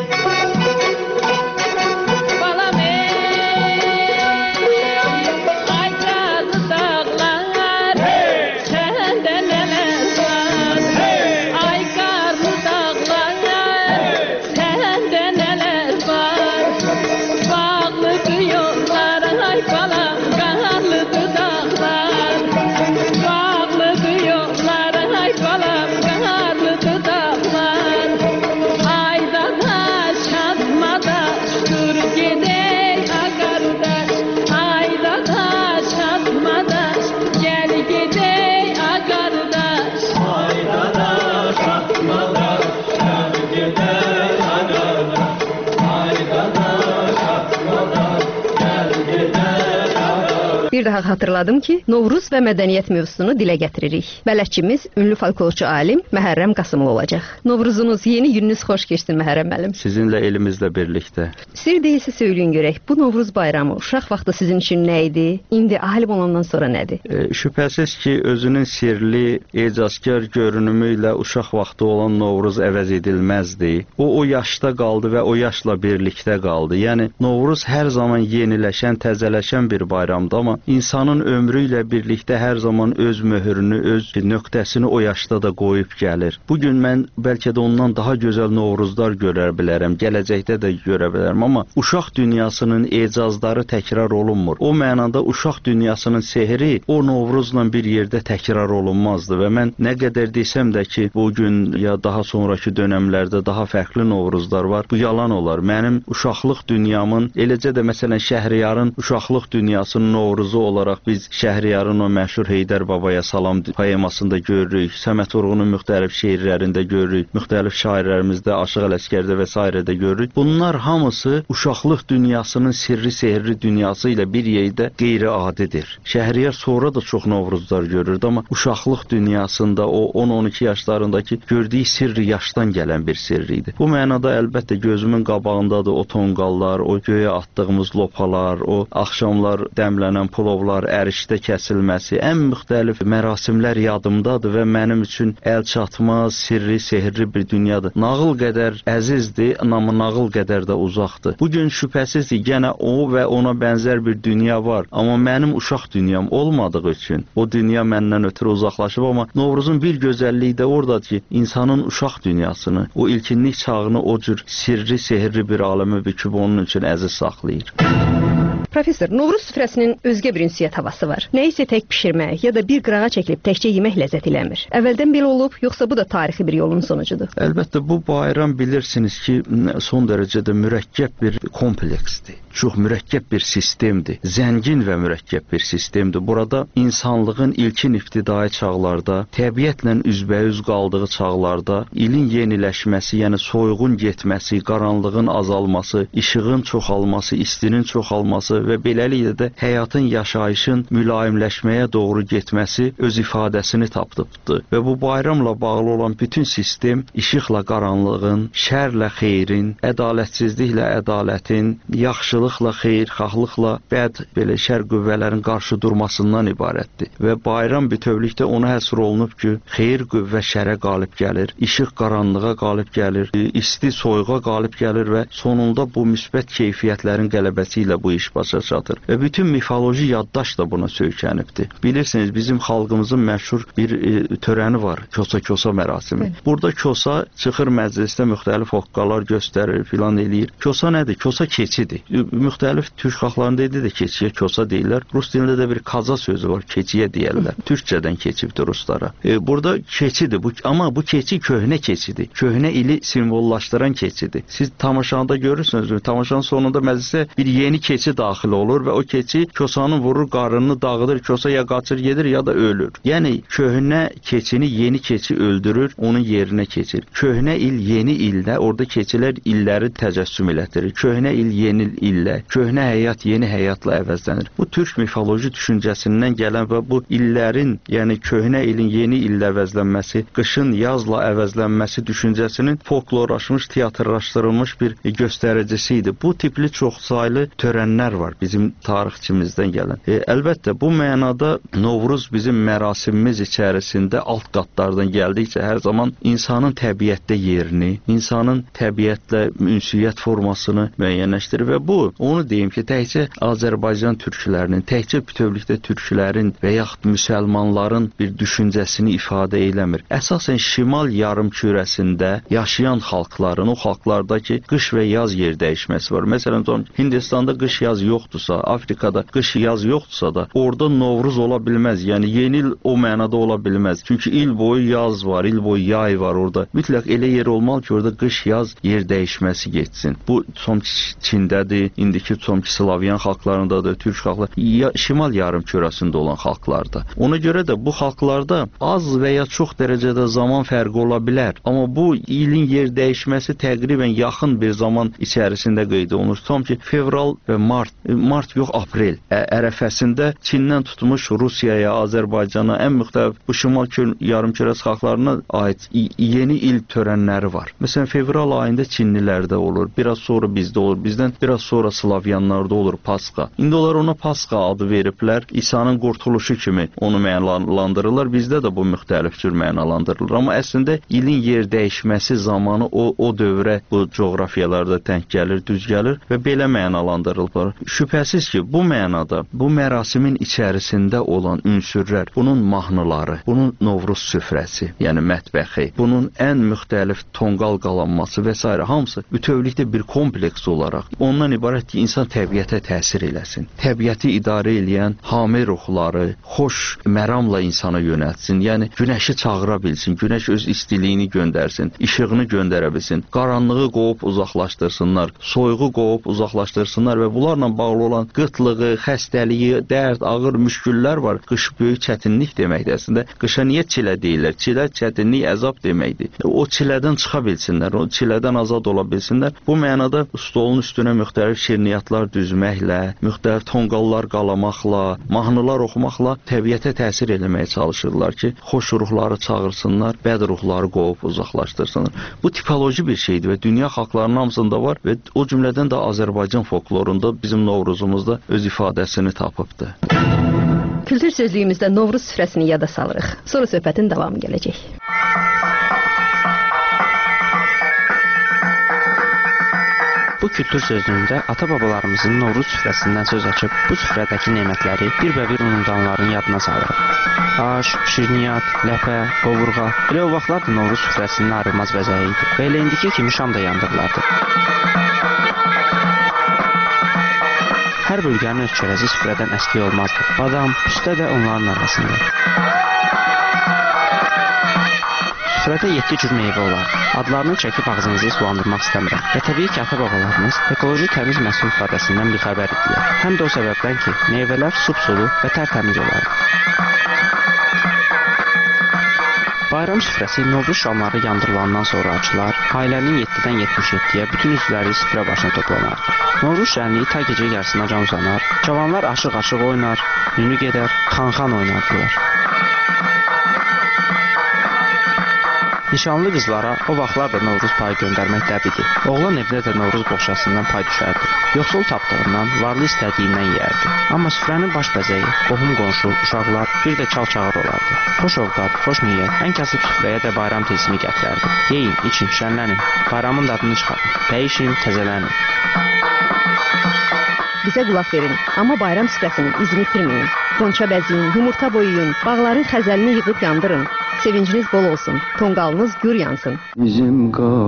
[SPEAKER 13] Bir daha xatırladım ki, Novruz və mədəniyyət mövzusunu dilə gətiririk. Bələdçimiz ünlü folklorçu alim Məhərrəm Qasımlı olacaq. Novruzunuz, yeni gününüz xoş keçsin Məhərrəm müəllim.
[SPEAKER 14] Sizinlə elimizlə birlikdə.
[SPEAKER 13] Sir deyilsə söyləyin görək, bu Novruz bayramı uşaq vaxtı sizin üçün nə idi? İndi alim olandan sonra nədir?
[SPEAKER 14] E, şübhəsiz ki, özünün sirli, ecazkar görünümü ilə uşaq vaxtı olan Novruz əvəz edilməzdi. O, o yaşda qaldı və o yaşla birlikdə qaldı. Yəni, Novruz hər zaman yeniləşən, təzələşən bir bayramdır, amma İnsanın ömrü ilə birlikdə hər zaman öz möhürünü, öz nöqtəsini o yaşda da qoyub gəlir. Bugün mən bəlkə də ondan daha gözəl Novruzlar görə bilərəm, gələcəkdə də görə bilərəm, amma uşaq dünyasının ecazları təkrar olunmur. O mənada uşaq dünyasının sehri o Novruzla bir yerdə təkrar olunmazdı və mən nə qədər desəm də ki, bugün ya daha sonraki dönəmlərdə daha fərqli Novruzlar var, bu yalan olar. Mənim uşaqlıq dünyamın, eləcə də məsələn Şəhriyarın uşaqlıq dünyasının Novruzu olaraq biz Şəhriyarın o məşhur Heydər Babaya salam poemasında görürük, Səməd Vurğunun müxtəlif şeirlərində görürük, müxtəlif şairlərimizdə, Aşıq Ələsgərdə və s. də görürük. Bunlar hamısı uşaqlıq dünyasının sirri, sehirli dünyası ilə bir yerdə qeyri-adidir. Şəhriyar sonra da çox Novruzlar görürdü, amma uşaqlıq dünyasında o on on iki yaşlarındakı gördüyü sirri yaşdan gələn bir sirri idi. Bu mənada əlbəttə gözümün qabağındadır o tonqallar, o göyə atdığımız lopalar, o axşamlar dəmlənən plovlar, ərişdə kəsilməsi, ən müxtəlif mərasimlər yadımdadır və mənim üçün əl çatmaz, sirri, sehirli bir dünyadır. Nağıl qədər əzizdir, amma nağıl qədər də uzaqdır. Bugün şübhəsizdir, yenə o və ona bənzər bir dünya var, amma mənim uşaq dünyam olmadığı üçün o dünya məndən ötürü uzaqlaşıb, amma Novruzun bir gözəlliyi də oradadır ki, insanın uşaq dünyasını, o ilkinlik çağını o cür sirri, sehirli bir aləmə büküb onun üçün əziz saxlayır.
[SPEAKER 13] Professor, Novruz süfrəsinin özgə bir ünsiyyət havası var. Nəyisə tək pişirmək ya da bir qırağa çəkilib təkcə yemək ləzzət eləmir. Əvvəldən belə olub, yoxsa bu da tarixi bir yolun sonucudur?
[SPEAKER 14] Əlbəttə, bu bayram bilirsiniz ki, son dərəcədə mürəkkəb bir kompleksdir. Çox mürəkkəb bir sistemdir. Zəngin və mürəkkəb bir sistemdir. Burada insanlığın ilkin ibtidai çağlarda, təbiətlə üzbəyüz qaldığı çağlarda, ilin yeniləşməsi, yəni soyuğun getməsi, qaranlığın azalması, işığın çoxalması, istinin çoxalması və beləliklə də həyatın, yaşayışın mülayimləşməyə doğru getməsi öz ifadəsini tapdıbdı. Və bu bayramla bağlı olan bütün sistem işıqla qaranlığın, şərlə xeyrin, ədalətsizliklə ədalətin, yaxşılıqla xeyirxahlıqla bəd belə şər qüvvələrin qarşı durmasından ibarətdir. Və bayram bütövlükdə ona həsr olunub ki, xeyir qüvvə şərə qalib gəlir, işıq qaranlığa qalib gəlir, isti soyuğa qalib gəlir və sonunda bu müsbət keyfiyyətlərin qələbəsi ilə bu iş başa çatır. Və bütün mifoloji yaddaş da buna söykənibdir. Bilirsiniz, bizim xalqımızın məşhur bir e, törəni var, Kosa-Kosa mərasimi. Evet. Burada Kosa çıxır məclisdə müxtəlif hoqqalar göstərir, filan eləyir. Kosa nədir? Kosa keçidir. Müxtəlif türk xalqlarında idi də keçiyə Kosa deyirlər. Rus dilində də bir kaza sözü var, keçiyə deyirlər. Türkçədən keçibdir ruslara. E, burada keçidir, bu, amma bu keçi köhnə keçidir. Köhnə ili simvollaşdıran keçidir. Siz tamaşanda görürsünüz, tamaşanın sonunda məclisə bir yeni keçi daxil olur və o keçi Kosanın vurur, qarnını dağıdır, Kosa ya qaçır gedir ya da ölür. Yəni köhnə keçini yeni keçi öldürür, onun yerinə keçir. Köhnə il yeni ildə orada keçilər illəri təcəssüm elətdirir. Köhnə il yeni illə, köhnə həyat yeni həyatla əvəzlənir. Bu türk mifoloji düşüncəsindən gələn və bu illərin, yəni köhnə ilin yeni illə əvəzlənməsi, qışın yazla əvəzlənməsi düşüncəsinin folklorlaşmış, teatrlaşdırılmış bir göstəricisi idi. Bu tipli çoxsaylı törənlər var bizim tarixçimizdən gələn. E, əlbəttə bu mənada Novruz bizim mərasimimiz içərisində alt qatlardan gəldikcə hər zaman insanın təbiətdə yerini, insanın təbiətlə ünsiyyət formasını müəyyənləşdirir və bu, onu deyim ki, təkcə Azərbaycan türklərinin, təkcə bütövlükdə türklərin və yaxud müsəlmanların bir düşüncəsini ifadə eləmir. Əsasən şimal yarımkürəsində yaşayan xalqların, o xalqlardakı qış və yaz yer dəyişməsi var. Məsələn, Hindistanda qış yaz yoxdursa, Afrikada qış yaz yoxdursa da, orada Novruz ola bilməz. Yəni yeni il o mənada ola bilməz. Çünki il boyu yaz var, il boyu yay var orada. Mütləq elə yer olmalı ki, orada qış yaz yer dəyişməsi getsin. Bu Çomki Çindədir, indiki Çomki Slavyan xalqlarındadır, türk xalqlar, ya, şimal yarımkürəsində olan xalqlarda. Ona görə də bu xalqlarda az və ya çox dərəcədə zaman fərqi ola bilər. Amma bu ilin yer dəyişməsi təqribən yaxın bir zaman içərisində qeyd olunur. Tam ki, fevral və mart, mart yox, aprel ərəfəsində Çindən tutmuş Rusiyaya, Azərbaycana, ən müxtəlif bu şimal yarımkürəsi xalqlarına aid yeni il törənləri var. Məsələn, fevral ayında Çinlilərdə olur, biraz sonra bizdə olur, bizdən biraz sonra Slavyanlarda olur Pasxa. İndi onlar ona Pasxa adı veriblər, İsa'nın qurtuluşu kimi onu mənalandırırlar, bizdə də bu müxtəlif cür mənalandırılır. Amma əslində ilin yer dəyişməsi zamanı o, o dövrə bu coğrafiyalarda tənk gəlir, düz gəlir və belə mənalandırılır. Şübhəsiz ki, bu mənada, bu mərasimin içərisində olan ünsürlər, bunun mahnıları, bunun Novruz süfrəsi, yəni mətbəxi, bunun ən müxtəlif tonqal qalanması və s. hamısı bütövlükdə bir kompleks olaraq ondan ibarət ki, insan təbiətə təsir eləsin. Təbiəti idarə eləyən hami ruhları xoş məramla insana yönəltsin. Yəni günəşi çağıra bilsin, günəş öz istiliyini göndərsin, işığını göndərə bilsin, qaranlığı qovub uzaqlaşdırsınlar, soyuğu qovub uzaqlaşdırsınlar və bunlarla bağlı olan qıtlığı, xəstəliyi, dərd, ağır müşküllər var. Qış böyük çətinlik deməkdir əslində. Qışa niyə çilə deyirlər? Çilə, çətinlik, əzab deməkdir. O çilədən çıxa bilsinlər, o çilədən azad ola bilsinlər. Bu mənada stolun üstünə müxtəlif şirniyyatlar düzməklə, müxtəlif tonqallar qalamaqla, mahnılar oxumaqla təbiətə təsir eləməyə çalışırlar ki, xoş ruhları çağırsınlar, bəd ruhları qovub uzaqlaşdırsınlar. Bu tipoloji bir şeydir və dünya xalqlarının hamısında var və o cümlədən də Azərbaycan folklorunda bizim Novruzumuzda öz ifadəsini tapıbdır.
[SPEAKER 13] Kültür sözlüyümüzdə Novruz süfrəsini yada salırıq. Sonra söhbətin davamı gələcək.
[SPEAKER 15] Bu kültür sözlüyündə ata-babalarımızın Novruz süfrəsindən söz açıb, bu süfrədəki nemətləri bir-bə-bir unudanların yadına salırıq. Aş, şirniyyat, ləpə, qovurğa, elə o vaxtlar da Novruz süfrəsinin ayrılmaz vəzəyi idi və elə indiki kimi şam da yandırılardı. Hər bölgənin öz çörəzi süfrədən əskik olmazdı. Badam, üstə də onların arasında. Süfrədə yeddi cür meyvə olar. Adlarını çəkib ağzınızı sulandırmaq istəmirəm. Və təbii ki, ata-babalarımız ekoloji təmiz məhsul ifadəsindən bir xəbər idilər. Həm də o səbəbdən ki, meyvələr sup-sulu və tərtəmiz olardı. Bayram süfrəsi Novruz şamları yandırılandan sonra açılar, ailənin yeddidən yetmiş yeddiyə bütün üzvləri süfrə başına toplanardı. Novruz şənliyi ta gecə yarısına can uzanar, cavanlar aşıq-aşıq oynar, nünü gedər, xan-xan oynardılar. Nişanlı qızlara o vaxtlar da Novruz payı göndərmək dəbidir. Oğlan evdə də Novruz boğçasından pay düşərdi. Yoxsul tapdığından, varlı istədiyindən yeyərdi. Amma süfrənin baş bəzəyi, qohum qonşu, uşaqlar, bir də çal-çağır olardı. Xoş ovqat, xoş niyyət, ən kasıb süfrəyə də bayram tilsimi gətirərdi. Yeyin, için, şənlənin, bayramın dadını çıxarın, dəyişin, təzələnin.
[SPEAKER 13] Bizə qulaq verin, amma bayram süfrəsinin izini itirməyin. Qonça bəziyin, yumurta boyuyun, bağların xəzəlini yığıb yandırın. Sevinciniz bol olsun, tonqalınız gür yansın.
[SPEAKER 14] Bizim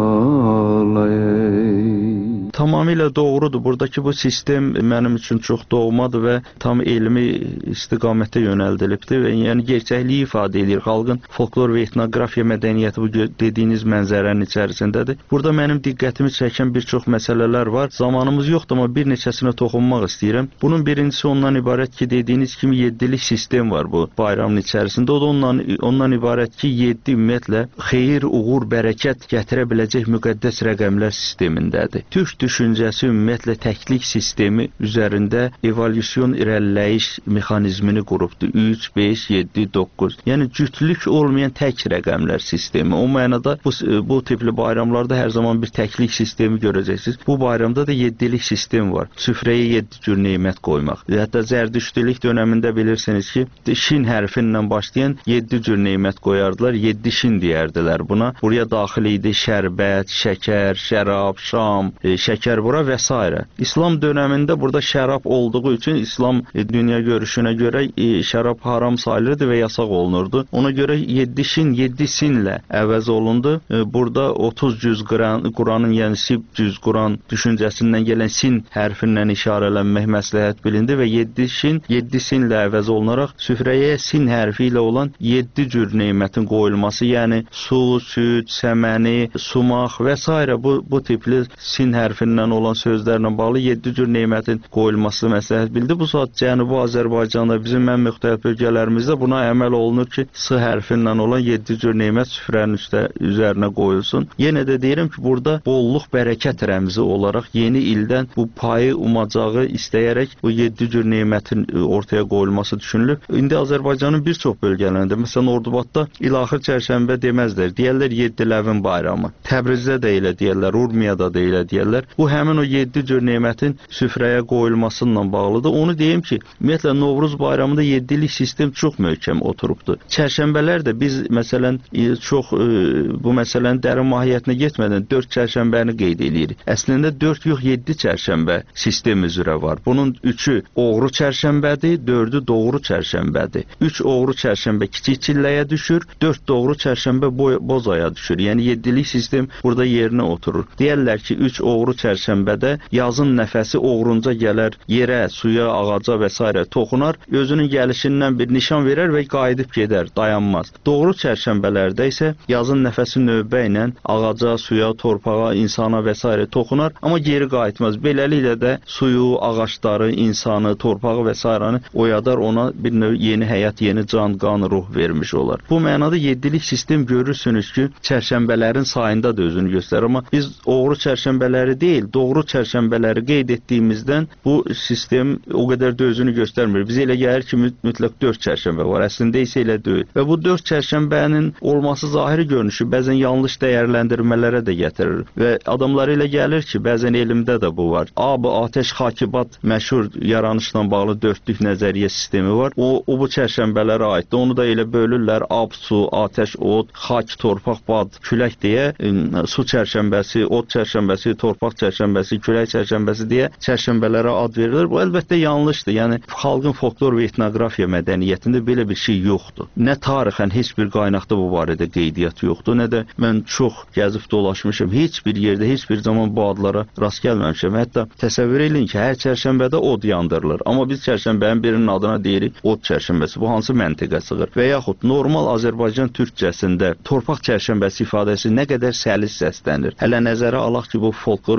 [SPEAKER 14] qalay. Tamamilə doğrudur. Buradakı bu sistem mənim üçün çox doğmadır və tam elmi istiqamətə yönəldilibdir və yəni gerçəkliyi ifadə edir. Xalqın folklor və etnografiya mədəniyyəti bu dediyiniz mənzərənin içərisindədir. Burada mənim diqqətimi çəkən bir çox məsələlər var. Zamanımız yoxdur, amma bir neçəsinə toxunmaq istəyirəm. Bunun birincisi ondan ibarət ki, dediyiniz kimi yeddilik sistem var bu bayramın içərisində. O da ondan, ondan ibarət ki, yeddi ümumiyyətlə xeyir, uğur, bərəkət gətirə biləcək müqəddəs rəqəmlər sistemindədir. Türk düşüncəsi ümumiyyətlə təklik sistemi üzərində evolyusiyon irəliləyiş mexanizmini qurubdur. üç, beş, yeddi, doqquz. Yəni cütlük olmayan tək rəqəmlər sistemi. O mənada bu, bu tipli bayramlarda hər zaman bir təklik sistemi görəcəksiniz. Bu bayramda da yeddilik sistem var. Süfrəyə yeddi cür nemət qoymaq. Hətta zərdüştülük dönəmində bilirsiniz ki, şin hərfi ilə başlayan yeddi cür nemət qoyardılar. yeddi şin deyərdilər buna. Buraya daxil idi şərbət, şəkər, şərab, şam, e, şəkər bura və s. İslam dönəmində burada şərab olduğu üçün İslam e, dünya görüşünə görə e, şərab haram sayılırdı və yasaq olunurdu. Ona görə yeddi şin, yeddi sinlə əvəz olundu. E, burada otuz cüz Quranın, yəni sib cüz Quran düşüncəsindən gələn sin hərfindən işarələnmək məsləhət bilindi və yeddi şin, yeddi sinlə əvəz olunaraq süfrəyə sin hərfi ilə olan yeddi cür nemətin qoyulması, yəni su, süd, səməni, sumaq və s. bu, bu tipli sin hərfindən olan sözlərlə bağlı yeddi cür nemətin qoyulması məsləhət bildi. Bu saat Cənubi Azərbaycanda, bizim mən müxtəlif bölgələrimizdə buna əməl olunur ki, s hərfindən olan yeddi cür nemət süfrənin üstə, üzərinə qoyulsun. Yenə də deyirəm ki, burada bollluq, bərəkət rəmzi olaraq yeni ildən bu payı umacağı istəyərək bu yeddi cür nemətin ortaya qoyulması düşünülür. İndi Azərbaycanın bir çox bölgələrində, məsələn Ordubadda ilaxır çərşənbə deməzlər, deyərlər yeddi ləvin bayramı. Təbrizdə də elə deyərlər, Urmiyada da elə deyərlər. Bu həmin o yeddi cür nemətin süfrəyə qoyulmasıyla bağlıdır. Onu deyim ki, ümumiyyətlə Novruz bayramında yeddilik sistem çox möhkəm oturubdur. Çərşənbələr də biz məsələn çox bu məsələnin dərin mahiyyətinə getmədən dörd çərşənbəni qeyd edirik. Əslində dörd yox, yeddi çərşənbə sistem üzrə var. Bunun üçü oğru çərşənbədir, dördü doğru çərşənbədir. üç oğru çərşənbə kiçik çilləyə düşür, dörd doğru çərşənbə bozaya düşür. Yəni yeddilik sistem burada yerinə oturur. Deyərlər ki, üç oğru çərşənbədə yazın nəfəsi oğrunca gələr, yerə, suya, ağaca və s. toxunar, özünün gəlişindən bir nişan verər və qayıdıb gedər, dayanmaz. Doğru çərşənbələrdə isə yazın nəfəsi növbə ilə ağaca, suya, torpağa, insana və s. toxunar, amma geri qayıtmaz. Beləliklə də suyu, ağaçları, insanı, torpağı və s. oyadar, ona bir növ yeni həyat, yeni can, qan, ruh vermiş olar. Bu mənada yeddilik sistem görürsünüz ki, çərşənbələrin sayında da özünü göstərir, amma biz oğru çərşənbələri deyil, doğru çərşənbələri qeyd etdiyimizdən bu sistem o qədər də özünü göstərmir. Bizə elə gəlir ki, mütləq dörd çərşənbə var, əslində isə elə deyil. Və bu dörd çərşənbənin olması zahiri görünüşü bəzən yanlış dəyərləndirmələrə də gətirir və adamlara elə gəlir ki, bəzən elmdə də bu var. Ab-ı Atəş Xakibat məşhur yaranışla bağlı dördlük nəzəriyyə sistemi var. O, o bu çərşənbələrə aiddir. Onu da elə bölürlər. Ab, su, atəş, od, xak, torpaq, bad, külək deyə su çərşənbəsi, od çərşənbəsi, torpaq çərşənbəsi, külək çərşənbəsi deyə çərşənbələrə ad verilir. Bu əlbəttə yanlışdır. Yəni xalqın folklor və etnografiya mədəniyyətində belə bir şey yoxdur. Nə tarixən heç bir qaynaqda bu barədə qeydiyyat yoxdur, nə də mən çox gəzib dolaşmışam. Heç bir yerdə, heç bir zaman bu adlara rast gəlməmişəm. Hətta təsəvvür edin ki, hər çərşənbədə od yandırılır. Amma biz çərşənbənin birinin adına deyirik od çərşənbəsi. Bu hansı məntiqə sığır? Və yaxud normal Azərbaycan türkcəsində torpaq çərşənbəsi ifadəsi nə qədər səlis səslənir. Hələ nəzərə alaq ki, bu folklor və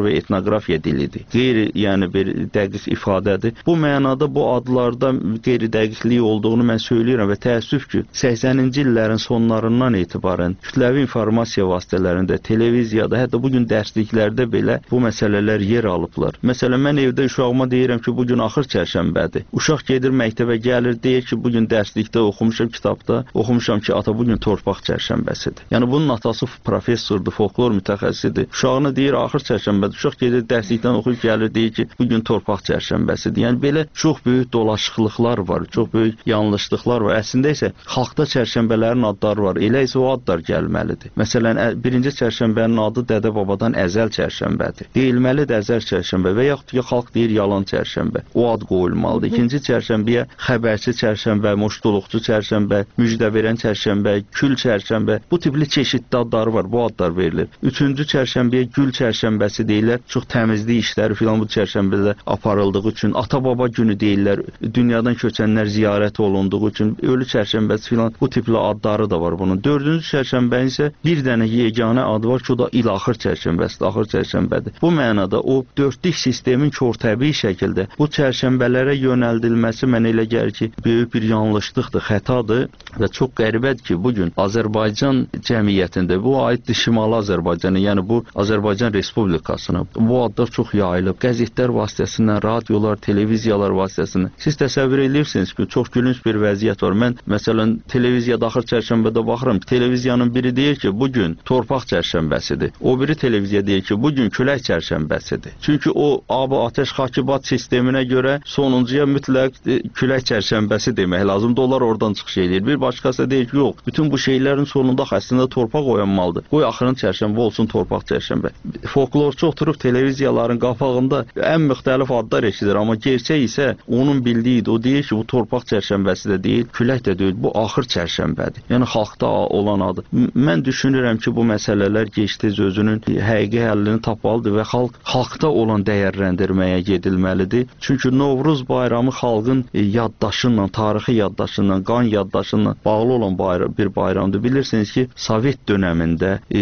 [SPEAKER 14] və etnografiya dilidir. Qeyri, yəni bir dəqiq ifadədir. Bu mənada bu adlarda qeyri-dəqiqlik olduğunu mən söyləyirəm və təəssüf ki, səksəninci illərin sonlarından etibarən kütləvi informasiya vasitələrində, televiziyada, hətta bugün dərsliklərdə belə bu məsələlər yer alıblar. Məsələn, mən evdə uşağıma deyirəm ki, bugün axır çərşənbədir. Uşaq gedir məktəbə, gəlir, deyir ki, bugün dərslikdə oxumuşam, kitabda oxumuşam ki, ata bugün torpaq çərşənbəsidir. Yəni bunun atası professordur, folklor mütəxəssisidir. Uşağına deyir, axır çərşənbədir. Uşaq gedir dərslikdən oxuyub gəlir, deyir ki, bugün torpaq çərşənbəsidir. Yəni belə çox böyük dolaşıqlıqlar var, çox böyük yanlışlıqlar var. Əslində isə xalqda çərşənbələrin adları var. Elə isə o adlar gəlməlidir. Məsələn, birinci çərşənbənin adı Dədə Babadan əzəl çərşənbədir. Deyilməlidir əzəl çərşənbə və yaxud ki, xalq deyir yalan çərşənbə. O ad qoyulmalıdır. İkinci çərşənbəyə xəbərçi çərşənbə, muştuluqçu çərşənbə, müjdə verən çərşənbə, kül çərşənbə, bu tipli çeşidli adları var, bu adlar verilir. Üçüncü çərşənbəyə gül çərşənbəsi deyirlər, çox təmizlik işləri filan bu çərşənbədə aparıldığı üçün, ata-baba günü deyirlər, dünyadan köçənlər ziyarət olunduğu üçün, ölü çərşənbəsi filan bu tipli adları da var bunun. Dördüncü çərşənbənin isə bir dənə yeganə adı var ki, o da ilaxır çərşənbəsidir, axır çərşənbədir. Bu mənada o dördlük sistemin körtəbii şəkildə bu çərşənbələrə yönəldilməsi mənə elə gəlir ki, böyük bir yanlışlıqdır, xətadır və çox qəribədir ki, bugün Azərbaycan cəmiyyətində bu aiddir Şimali Azərbaycana, yəni bu Azərbaycan Respublikasına. Bu adlar çox yayılıb. Qəzetlər vasitəsindən, radiolar, televiziyalar vasitəsindən. Siz təsəvvür edirsiniz ki, çox gülünç bir vəziyyət var. Mən məsələn televiziyada axır çərşənbədə baxıram. Televiziyanın biri deyir ki, bugün torpaq çərşənbəsidir. O biri televiziya deyir ki, bugün külək çərşənbəsidir. Çünki o ab atəş xakibat sisteminə görə sonuncuya mütləq külək çərşənbəsi demək lazımdır. Onlar oradan çıxış edir. Bir başqası deyir ki, yox, bütün bu şeylərin sonunda əslində torpaq oyanmalıdır. Qoy axırın çərşənbə olsun torpaq çərşənbə. Folklorçu oturub televiziyaların qapağında ən müxtəlif adlar eşidir, amma gerçək isə onun bildiyidir. O deyir ki, bu torpaq çərşənbəsi də deyil, külək də deyil, bu axır çərşənbədir. Yəni xalqda olan adı. Mən düşünürəm ki, bu məsələlər gec-tez özünün həqiqi həllini tapmalıdır və xalq xalqda olan dəyərləndirməyə gedilməlidir. Çünki Novruz bayramı xalqın yaddaşıyla, tarixi yaddaşıyla, qan yaddaşıyla bağlı olan bayram, bir bayramdır. Bilirsiniz ki, Sovet dönəmində e,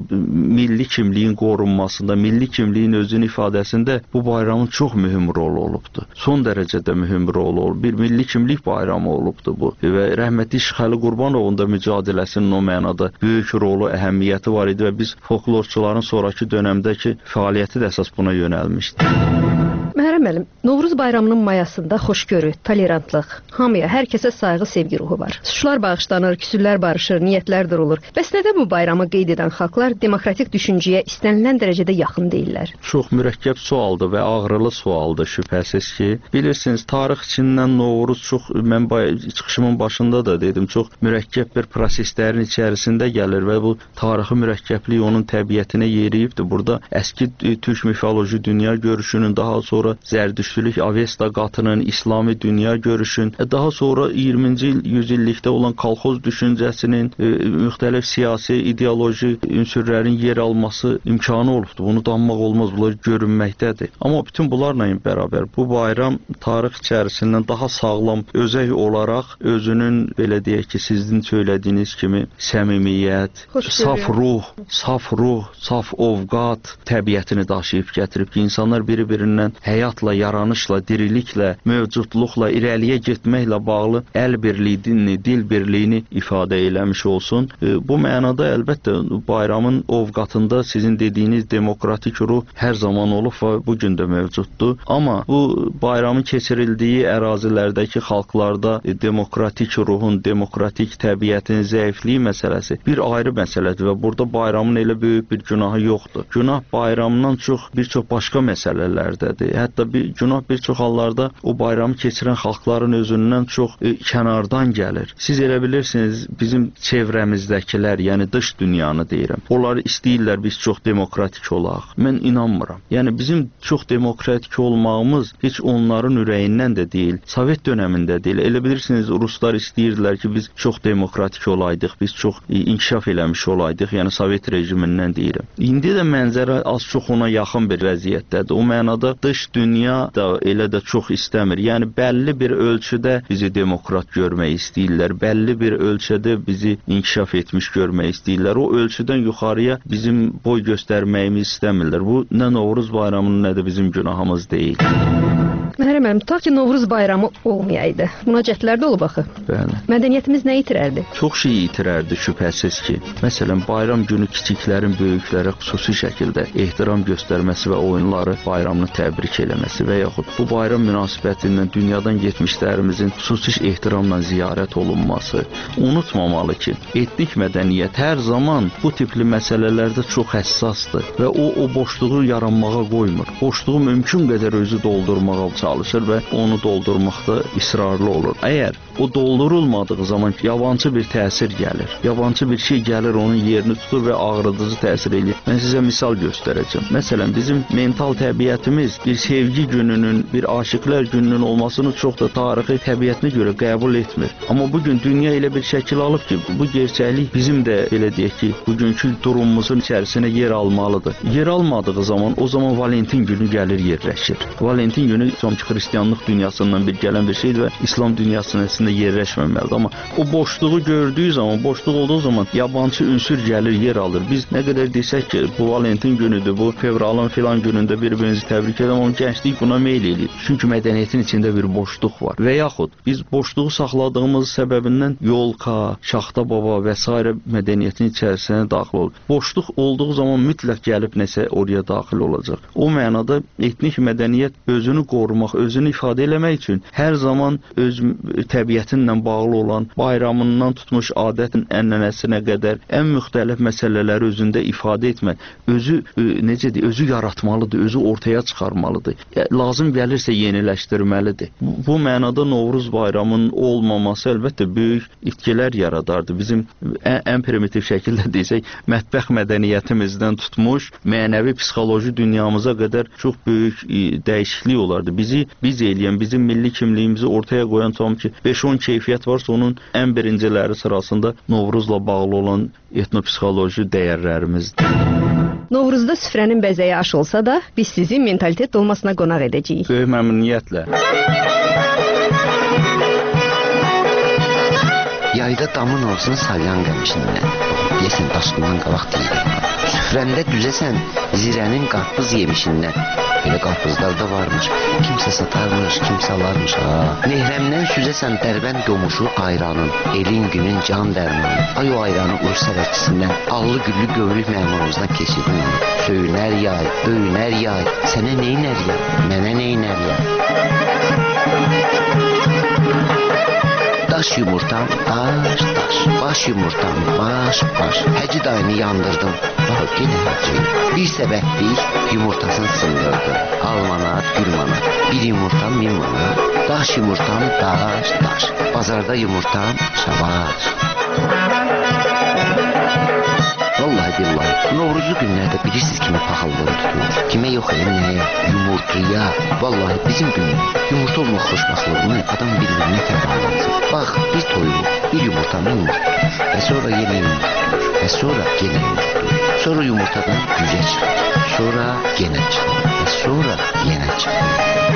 [SPEAKER 14] milli kimliyin qorunmasında, milli kimliyin özünün ifadəsində bu bayramın çox mühüm rolu olubdur. Son dərəcədə mühüm rolu olub. Bir milli kimlik bayramı olubdur bu. Və rəhmətli Şıxəli Qurbanovun da mücadiləsinin o mənada böyük rolu, əhəmiyyəti var idi və biz folklorçuların sonraki dönəmdəki fəaliyyəti də əsas buna yönəlmişdi.
[SPEAKER 13] Məhrəm müəllim, Novruz bayramının mayasında xoşgörü, tolerantlıq, hamıya, hər kəsə sayğı, sevgi ruhu var. Suçlar bağışlanır, küsürlər barışır, niyyətlər durulur. Bəs nədən bu bayramı qeyd edən xalqlar demokratik düşüncəyə istənilən dərəcədə yaxın deyirlər?
[SPEAKER 14] Çox mürəkkəb sualdır və ağrılı sualdır şübhəsiz ki. Bilirsiniz, tarix içindən Novruz çox, mən çıxışımın başında da dedim, çox mürəkkəb bir proseslərin içərisində gəlir və bu tarixi mürəkkəblik onun təbiətinə yeriyibdir. Burada əski türk mifoloji dünya görüşünün, daha sonra Zərdüştlük Avesta qatının, İslami dünya görüşün, daha sonra iyirminci yüzillikdə olan kolxoz düşüncəsinin, e, müxtəlif siyasi, ideoloji ünsürlərin yer alması imkanı olubdur. Bunu danmaq olmaz, bunlar görünməkdədir. Amma bütün bunlarla bərabər bu bayram tarix içərisindən daha sağlam, özək olaraq özünün, belə deyək ki, sizin söylədiyiniz kimi səmimiyyət, saf ruh, saf ruh, saf ovqat təbiətini daşıyıb gətirib ki, insanlar biri-birindən həyatla, yaranışla, diriliklə, mövcudluqla, irəliyə getməklə bağlı əl birliyini, dil birliyini ifadə eləmiş olsun. Bu mənada əlbəttə bayramın ovqatında sizin dediyiniz demokratik ruh hər zaman olub və bugün də mövcuddur. Amma bu bayramın keçirildiyi ərazilərdəki xalqlarda demokratik ruhun, demokratik təbiətin zəifliyi məsələsi bir ayrı məsələdir və burada bayramın elə böyük bir günahı yoxdur. Günah bayramdan çox bir çox başqa məsələlərdədir. Hətta bir günah bir çox hallarda o bayramı keçirən xalqların özündən çox e, kənardan gəlir. Siz elə bilirsiniz, bizim çevrəmizdəkilər, yəni dış dünyanı deyirəm. Onlar istəyirlər biz çox demokratik olaq. Mən inanmıram. Yəni bizim çox demokratik olmağımız heç onların ürəyindən də deyil. Sovet dönəmində deyil. Elə bilirsiniz, Ruslar istəyirdilər ki, biz çox demokratik olaydıq, biz çox e, inkişaf eləmiş olaydıq. Yəni Sovet rejimindən deyirəm. İndi də mənzərə az çox ona yaxın bir vəziyyətdədir. O mənada dış dünya da elə də çox istəmir. Yəni bəlli bir ölçüdə bizi demokrat görmək istəyirlər. Bəlli bir ölçüdə bizi inkişaf etmiş görmək istəyirlər. O ölçüdən yuxarıya bizim boy göstərməyimizi istəmirlər. Bu nə Novruz bayramının, nə də bizim günahımız deyil.
[SPEAKER 13] Məhrəm müəllim, ta ki Novruz bayramı olmayaydı, münacat olub axı.
[SPEAKER 14] Bəli.
[SPEAKER 13] Mədəniyyətimiz nə itirərdi?
[SPEAKER 14] Çox şey itirərdi şübhəsiz ki. Məsələn, bayram günü kiçiklərin böyüklərə xüsusi şəkildə ehtiram göstərməsi və oyunları bayramını təbrik eləməsi və yaxud bu bayram münasibətindən dünyadan getmişlərimizin xüsusi ehtiramla ziyarət olunması. Unutmamalı ki, etnik mədəniyyət hər zaman bu tipli məsələlərdə çox həssasdır və o, o boşluğu yaranmağa qoymur. Boşluğu mümkün qədər özü doldurmağa çalışır və onu doldurmaqda israrlı olur. Əgər o doldurulmadığı zaman yabancı bir təsir gəlir. Yabancı bir şey gəlir, onun yerini tutur və ağrıdıcı təsir edir. Mən sizə misal göstərəcəm. Məsələn, bizim mental təbiətimiz bir sevgi gününün, bir aşıqlar gününün olmasını çox da tarixi təbiətinə görə qəbul etmir. Amma bugün dünya elə bir şəkil alıb ki, bu gerçəklik bizim də belə deyək ki, bugünkü durumumuzun içərisinə yer almalıdır. Yer almadığı zaman o zaman Valentin günü gəlir yerləşir. Valentin günü ki, xristianlıq dünyasından bir gələn bir şeydir və İslam dünyasının içində yerləşməməlidir. Amma o boşluğu gördüyü zaman, boşluq olduğu zaman yabancı ünsür gəlir, yer alır. Biz nə qədər desək ki, bu Valentin günüdür, bu fevralın filan günündə bir-birimizi təbrik edən, amma gənclik buna meyl edir. Çünki mədəniyyətin içində bir boşluq var. Və yaxud biz boşluğu saxladığımız səbəbindən yolka, şaxta baba və s. mədəniyyətin içərisinə daxil olur. Boşluq olduğu zaman mütləq gəlib nəsə oraya daxil olacaq. O mənada etnik mədəniyyət özünü qorumaq, özünü ifadə eləmək üçün hər zaman öz təbiətinlə bağlı olan, bayramından tutmuş adətin ənənəsinə qədər ən müxtəlif məsələləri özündə ifadə etmək, özü necə deyir, özü yaratmalıdır, özü ortaya çıxarmalıdır. Lazım gəlirsə yeniləşdirməlidir. Bu, bu mənada Novruz bayramının olmaması əlbəttə böyük itkilər yaradardı. Bizim ən, ən primitiv şəkildə desək, mətbəx mədəniyyətimizdən tutmuş, mənəvi psixoloji dünyamıza qədər çox böyük dəyişiklik olardı. Bizi biz eləyən, bizim milli kimliyimizi ortaya qoyan tam ki beş on keyfiyyət varsa onun ən birinciləri sırasında Novruzla bağlı olan etnopsixoloji dəyərlərimizdir.
[SPEAKER 13] Novruzda süfrənin bəzəyi aş olsa da biz sizi mentalitet dolmasına qonaq edəcəyik.
[SPEAKER 14] Böyük məmnuniyyətlə.
[SPEAKER 16] Yayda damın olsun salyan qəmişindən, deyəsən daşqından qalaq deyirəm. Süfrəndə düzəsən zirənin qarpız yemişindən. Belə qarpızlar da varmış, kimsə satarmış, kimsə alarmış ha. Nehrəmdən süzəsən dərbənd domuşu ayranın, elin günün can dərmanı. Ay o ayranı ur sərəkçisindən, allı güllü gövrük məmurumuzdan keçirdin onu. Söyünər yay, öyünər yay, sənə neynər yay, mənə neynər yay. Daş yumurtam, daş, daş, baş yumurtam, baş, baş. Həci dayını yandırdım, bax yenə həci. Bir səbətlik yumurtasını sındırdım. Al manat, gül manat, bir yumurtam, min manat. Daş yumurtam, daş, daş. Bazarda yumurtam, şabaş. Vallahi billahi, Novruzlu günlərdə bilirsiniz kimi paxıllığını tutur. Kimə yox elə nəyə? Yumurtaya. Vallahi bizim günümüz yumurta olmaq xoşbaxtlığını adam bir-birinə fərqləndir. Bax, bir toyuq, bir yumurtanı yumurtdur və sonra yenə yumurtdur və sonra yenə yumurtdur. Sonra yumurtadan cücə çıxır, sonra yenə çıxır və sonra yenə çıxır.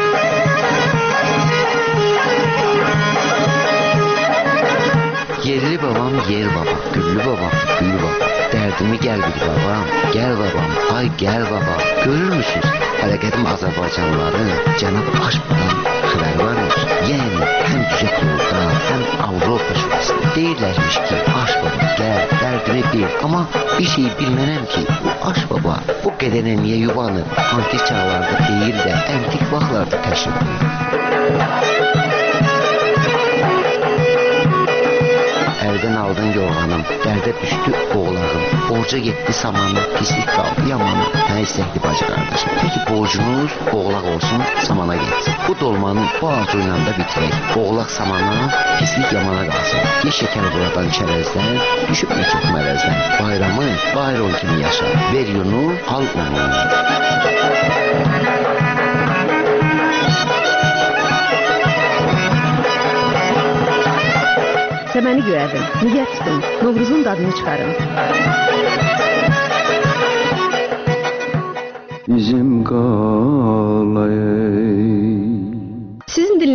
[SPEAKER 16] Yerli babam, yer babam, güllü babam, gül babam. Dərdimi gəl bil babam, gəl babam, ay gəl babam. Görür müsünüz? Hələ qədim Azərbaycanlıların Cənab Aşbadan xəbər varmış. Yəni, həm düzək yoldan, həm Avropa şurasında deyirlərmiş ki, Aşbaba gəl, dərdini bil. Amma bir şey bilmənəm ki, bu Aşbaba bu qədənə niyə yubanıb, antik çağlarda deyil də, əntik vaxtlarda təşrif edir. Əldən aldın yorğanım, dərdə düşdü oğlağım. Borca getdi samanı, pislik qaldı yamanı. Hə, istəkli bacı qardaşım. Peki borcunuz oğlaq olsun, samana getsin. Bu dolmanı bu arzuyla da bitirək. Oğlaq samana, pislik yamana qalsın. Ye şəkər buradan çərəzdən, düşüb nə çox mərəzdən. Bayramı bayron kimi yaşa. Ver yunu, al unu.
[SPEAKER 13] Səməni görədim, niyə tutun, Novruzun dadını çıxarın.
[SPEAKER 17] Bizim qalaya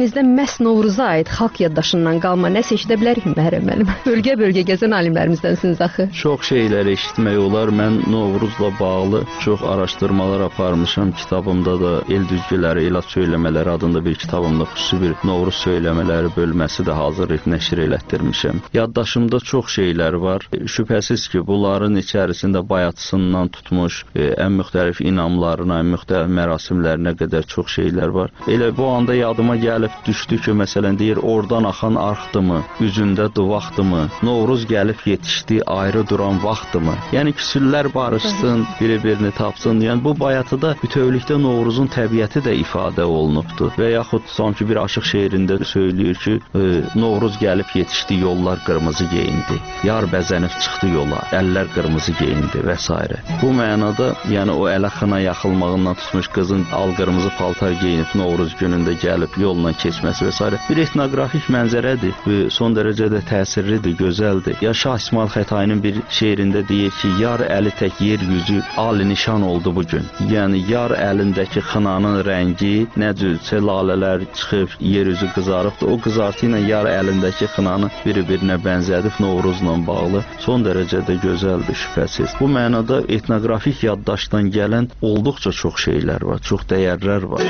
[SPEAKER 13] ölkəmizdə məhz Novruza aid xalq yaddaşından qalma nəsə eşidə bilərik Məhərrəm müəllim? Bölgə-bölgə gəzən alimlərimizdənsiniz axı.
[SPEAKER 14] Çox şeyləri eşitmək olar. Mən Novruzla bağlı çox araşdırmalar aparmışam. Kitabımda da El düzgüləri, İlaç söyləmələri adında bir kitabımda xüsusi bir Novruz söyləmələri bölməsi də hazırlayıb nəşr elətdirmişəm. Yaddaşımda çox şeylər var. Şübhəsiz ki, bunların içərisində bayatısından tutmuş, ən müxtəlif inamlarına, ən müxtəlif mərasimlərinə qədər çox şeylər var. Elə bu anda yadıma gəlib düşdü ki, məsələn deyir, oradan axan arxdımı, üzündə duvaqdımı, Novruz gəlib yetişdi, ayrı duran vaxtdımı. Yəni küsüllər barışsın, biri-birini tapsın. Yəni bu bayatıda bütövlükdə Novruzun təbiəti də ifadə olunubdur. Və yaxud sanki bir aşıq şeirində söyləyir ki, Novruz gəlib yetişdi, yollar qırmızı geyindi. Yar bəzənib çıxdı yola, əllər qırmızı geyindi və s. Bu mənada, yəni o ələxına yaxılmağından tutmuş qızın al qırmızı paltar geyinib Novruz günündə gəlib yolla keçməsi və s. bir etnografik mənzərədir. Son dərəcədə təsirlidir, gözəldir. Ya Şah İsmail Xətainin bir şeirində deyir ki, yar əli tək yer yüzü ali nişan oldu bugün. Yəni yar əlindəki xınanın rəngi nə cürsə lalələr çıxıb, yer üzü qızarıbdır. O qızartı ilə yar əlindəki xınanı bir-birinə bənzədib Novruzla bağlı. Son dərəcədə gözəldir, şübhəsiz. Bu mənada etnografik yaddaşdan gələn olduqca çox şeylər var, çox dəyərlər var.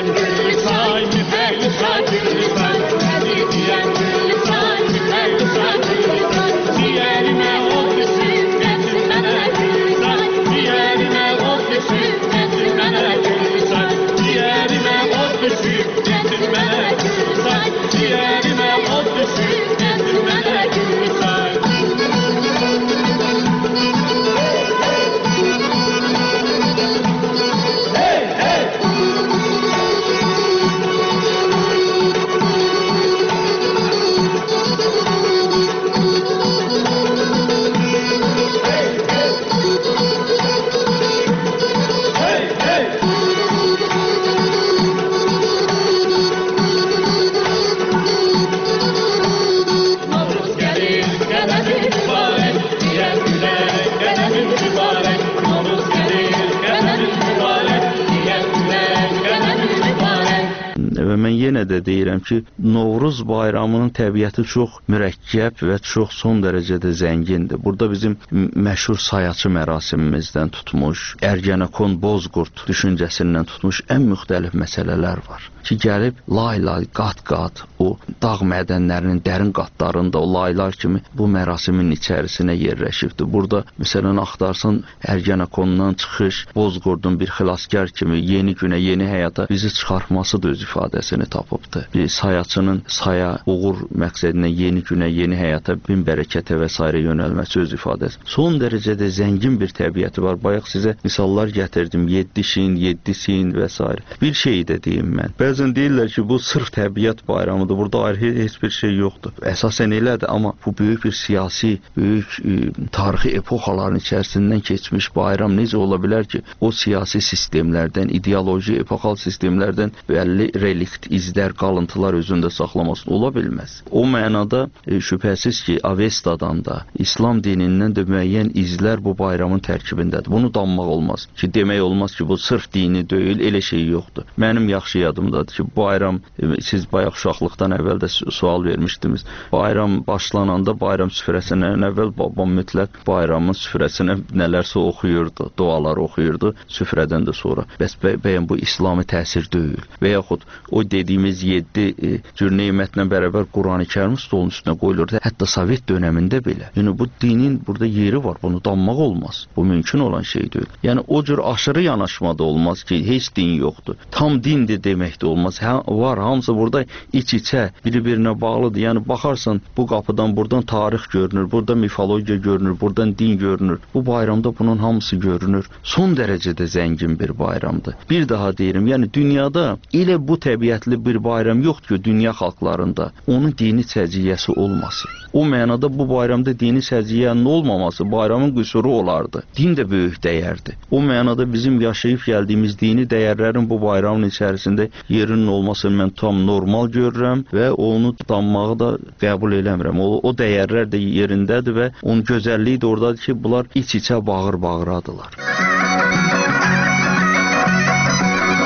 [SPEAKER 14] Yenə də deyirəm ki, Novruz bayramının təbiəti çox mürəkkəb və çox son dərəcədə zəngindir. Burada bizim məşhur sayaçı mərasimimizdən tutmuş, Ərgənəkon Bozqurd düşüncəsindən tutmuş ən müxtəlif məsələlər var ki, gəlib laylay, qat-qat, o dağ mədənlərinin dərin qatlarında o laylar kimi bu mərasimin içərisinə yerləşibdir. Burada, məsələn, axtarsan Ərgənekondan çıxış, Bozqurdun bir xilaskar kimi yeni günə, yeni həyata bizi çıxartması da öz ifadəsini tapıbdır. Bir sayaçının saya, uğur məqsədinə yeni günə, yeni həyata, bin bərəkətə və s. yönəlməsi öz ifadəsi. Son dərəcədə zəngin bir təbiəti var. Bayaq sizə misallar gətirdim. Yeddi şin, yeddi sin və s. Bir şey də deyim mən. Bəzən deyirlər ki, bu sırf təbiət bayramıdır. Burada ayrı heç bir şey yoxdur. Əsasən elədir, amma bu böyük bir siyasi, böyük e, tarixi epoxaların içərisindən keçmiş bayram necə ola bilər ki, o siyasi sistemlərdən, ideoloji, epoxal sistemlərdən bəlli relikt, izlər, qalıntılar özündə saxlaması ola bilməz. O mənada e, şübhəsiz ki, Avestadan da, İslam dinindən də müəyyən izlər bu bayramın tərkibindədir. Bunu danmaq olmaz ki, demək olmaz ki, bu sırf dini deyil, elə şey yoxdur. Mənim yaxşı yadımdadır ki, bayram, e, siz bayaq uşaqlıqdan əvvəl də sual vermişdiniz. Bayram başlananda bayram süfrəsindən əvvəl babam mütləq bayramın süfrəsinə nələrsə oxuyurdu, dualar oxuyurdu, süfrədən də sonra. Bəs bə bəyən bu İslami təsir deyil. Və yaxud o dediyimiz yeddi e, cür nemətlə bərabər Qurani Kərim stolun üstünə qoyulurdu. Hətta Sovet dönəmində belə. Yəni bu dinin burada yeri var, bunu danmaq olmaz. Bu mümkün olan şey deyil. Yəni o cür aşırı yanaşma da olmaz ki, heç din yoxdur. Tam dindir demək də olmaz. Hə, var, hamısı burada iç-içə, bir-birinə bağlıdır. Yəni baxarsan bu qapıdan buradan tarix görünür, burada mifologiya görünür, buradan din görünür. Bu bayramda bunun hamısı görünür. Son dərəcədə zəngin bir bayramdır. Bir daha deyirəm, yəni dünyada elə bu təbiətli bir bayram yoxdur ki, dünya xalqlarında onun dini səciyyəsi olmasın. O mənada bu bayramda dini səciyyənin olmaması bayramın qüsuru olardı. Din də böyük dəyərdir. O mənada bizim yaşayıb gəldiyimiz dini dəyərlərin bu bayramın içərisində yerinin olmasını mən tam normal görürəm və onu danmağı da qəbul eləmirəm. O, o dəyərlər də yerindədir və onun gözəlliyi də oradadır ki, bunlar iç-içə bağır-bağıradılar.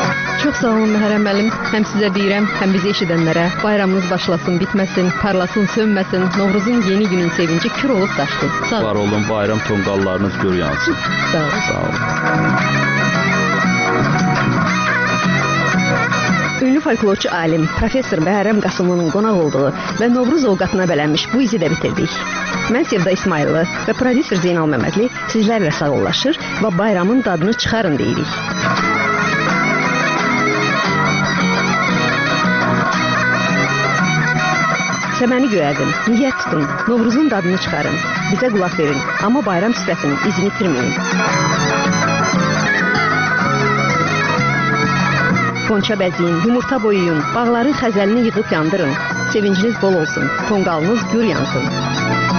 [SPEAKER 13] Çox sağ olun Məhərrəm müəllim. Həm sizə deyirəm, həm bizi eşidənlərə bayramınız başlasın, bitməsin, parlasın, sönməsin. Novruzun yeni günün sevinci kür olub daşsın. Sağ olun.
[SPEAKER 14] Var olun, bayram tonqallarınız gör yansın.
[SPEAKER 13] Sağ olun.
[SPEAKER 14] Sağ olun.
[SPEAKER 13] Ünlü folklorçu alim, professor Məhərrəm Qasımlının qonaq olduğu və Novruz ovqatına bələnmiş bu izi də bitirdik. Mən Sevda İsmayıllı və prodüser Zeynal Məmmədli sizlərlə sağollaşır və bayramın dadını çıxarın deyirik. Səməni göyərdin, niyyət tutun, Novruzun dadını çıxarın, bizə qulaq verin, amma bayram sifətinin izini itirməyin. Qonça bəziyin, yumurta boyuyun, bağların xəzəlini yığıb yandırın, sevinciniz bol olsun, tonqalınız gür yansın.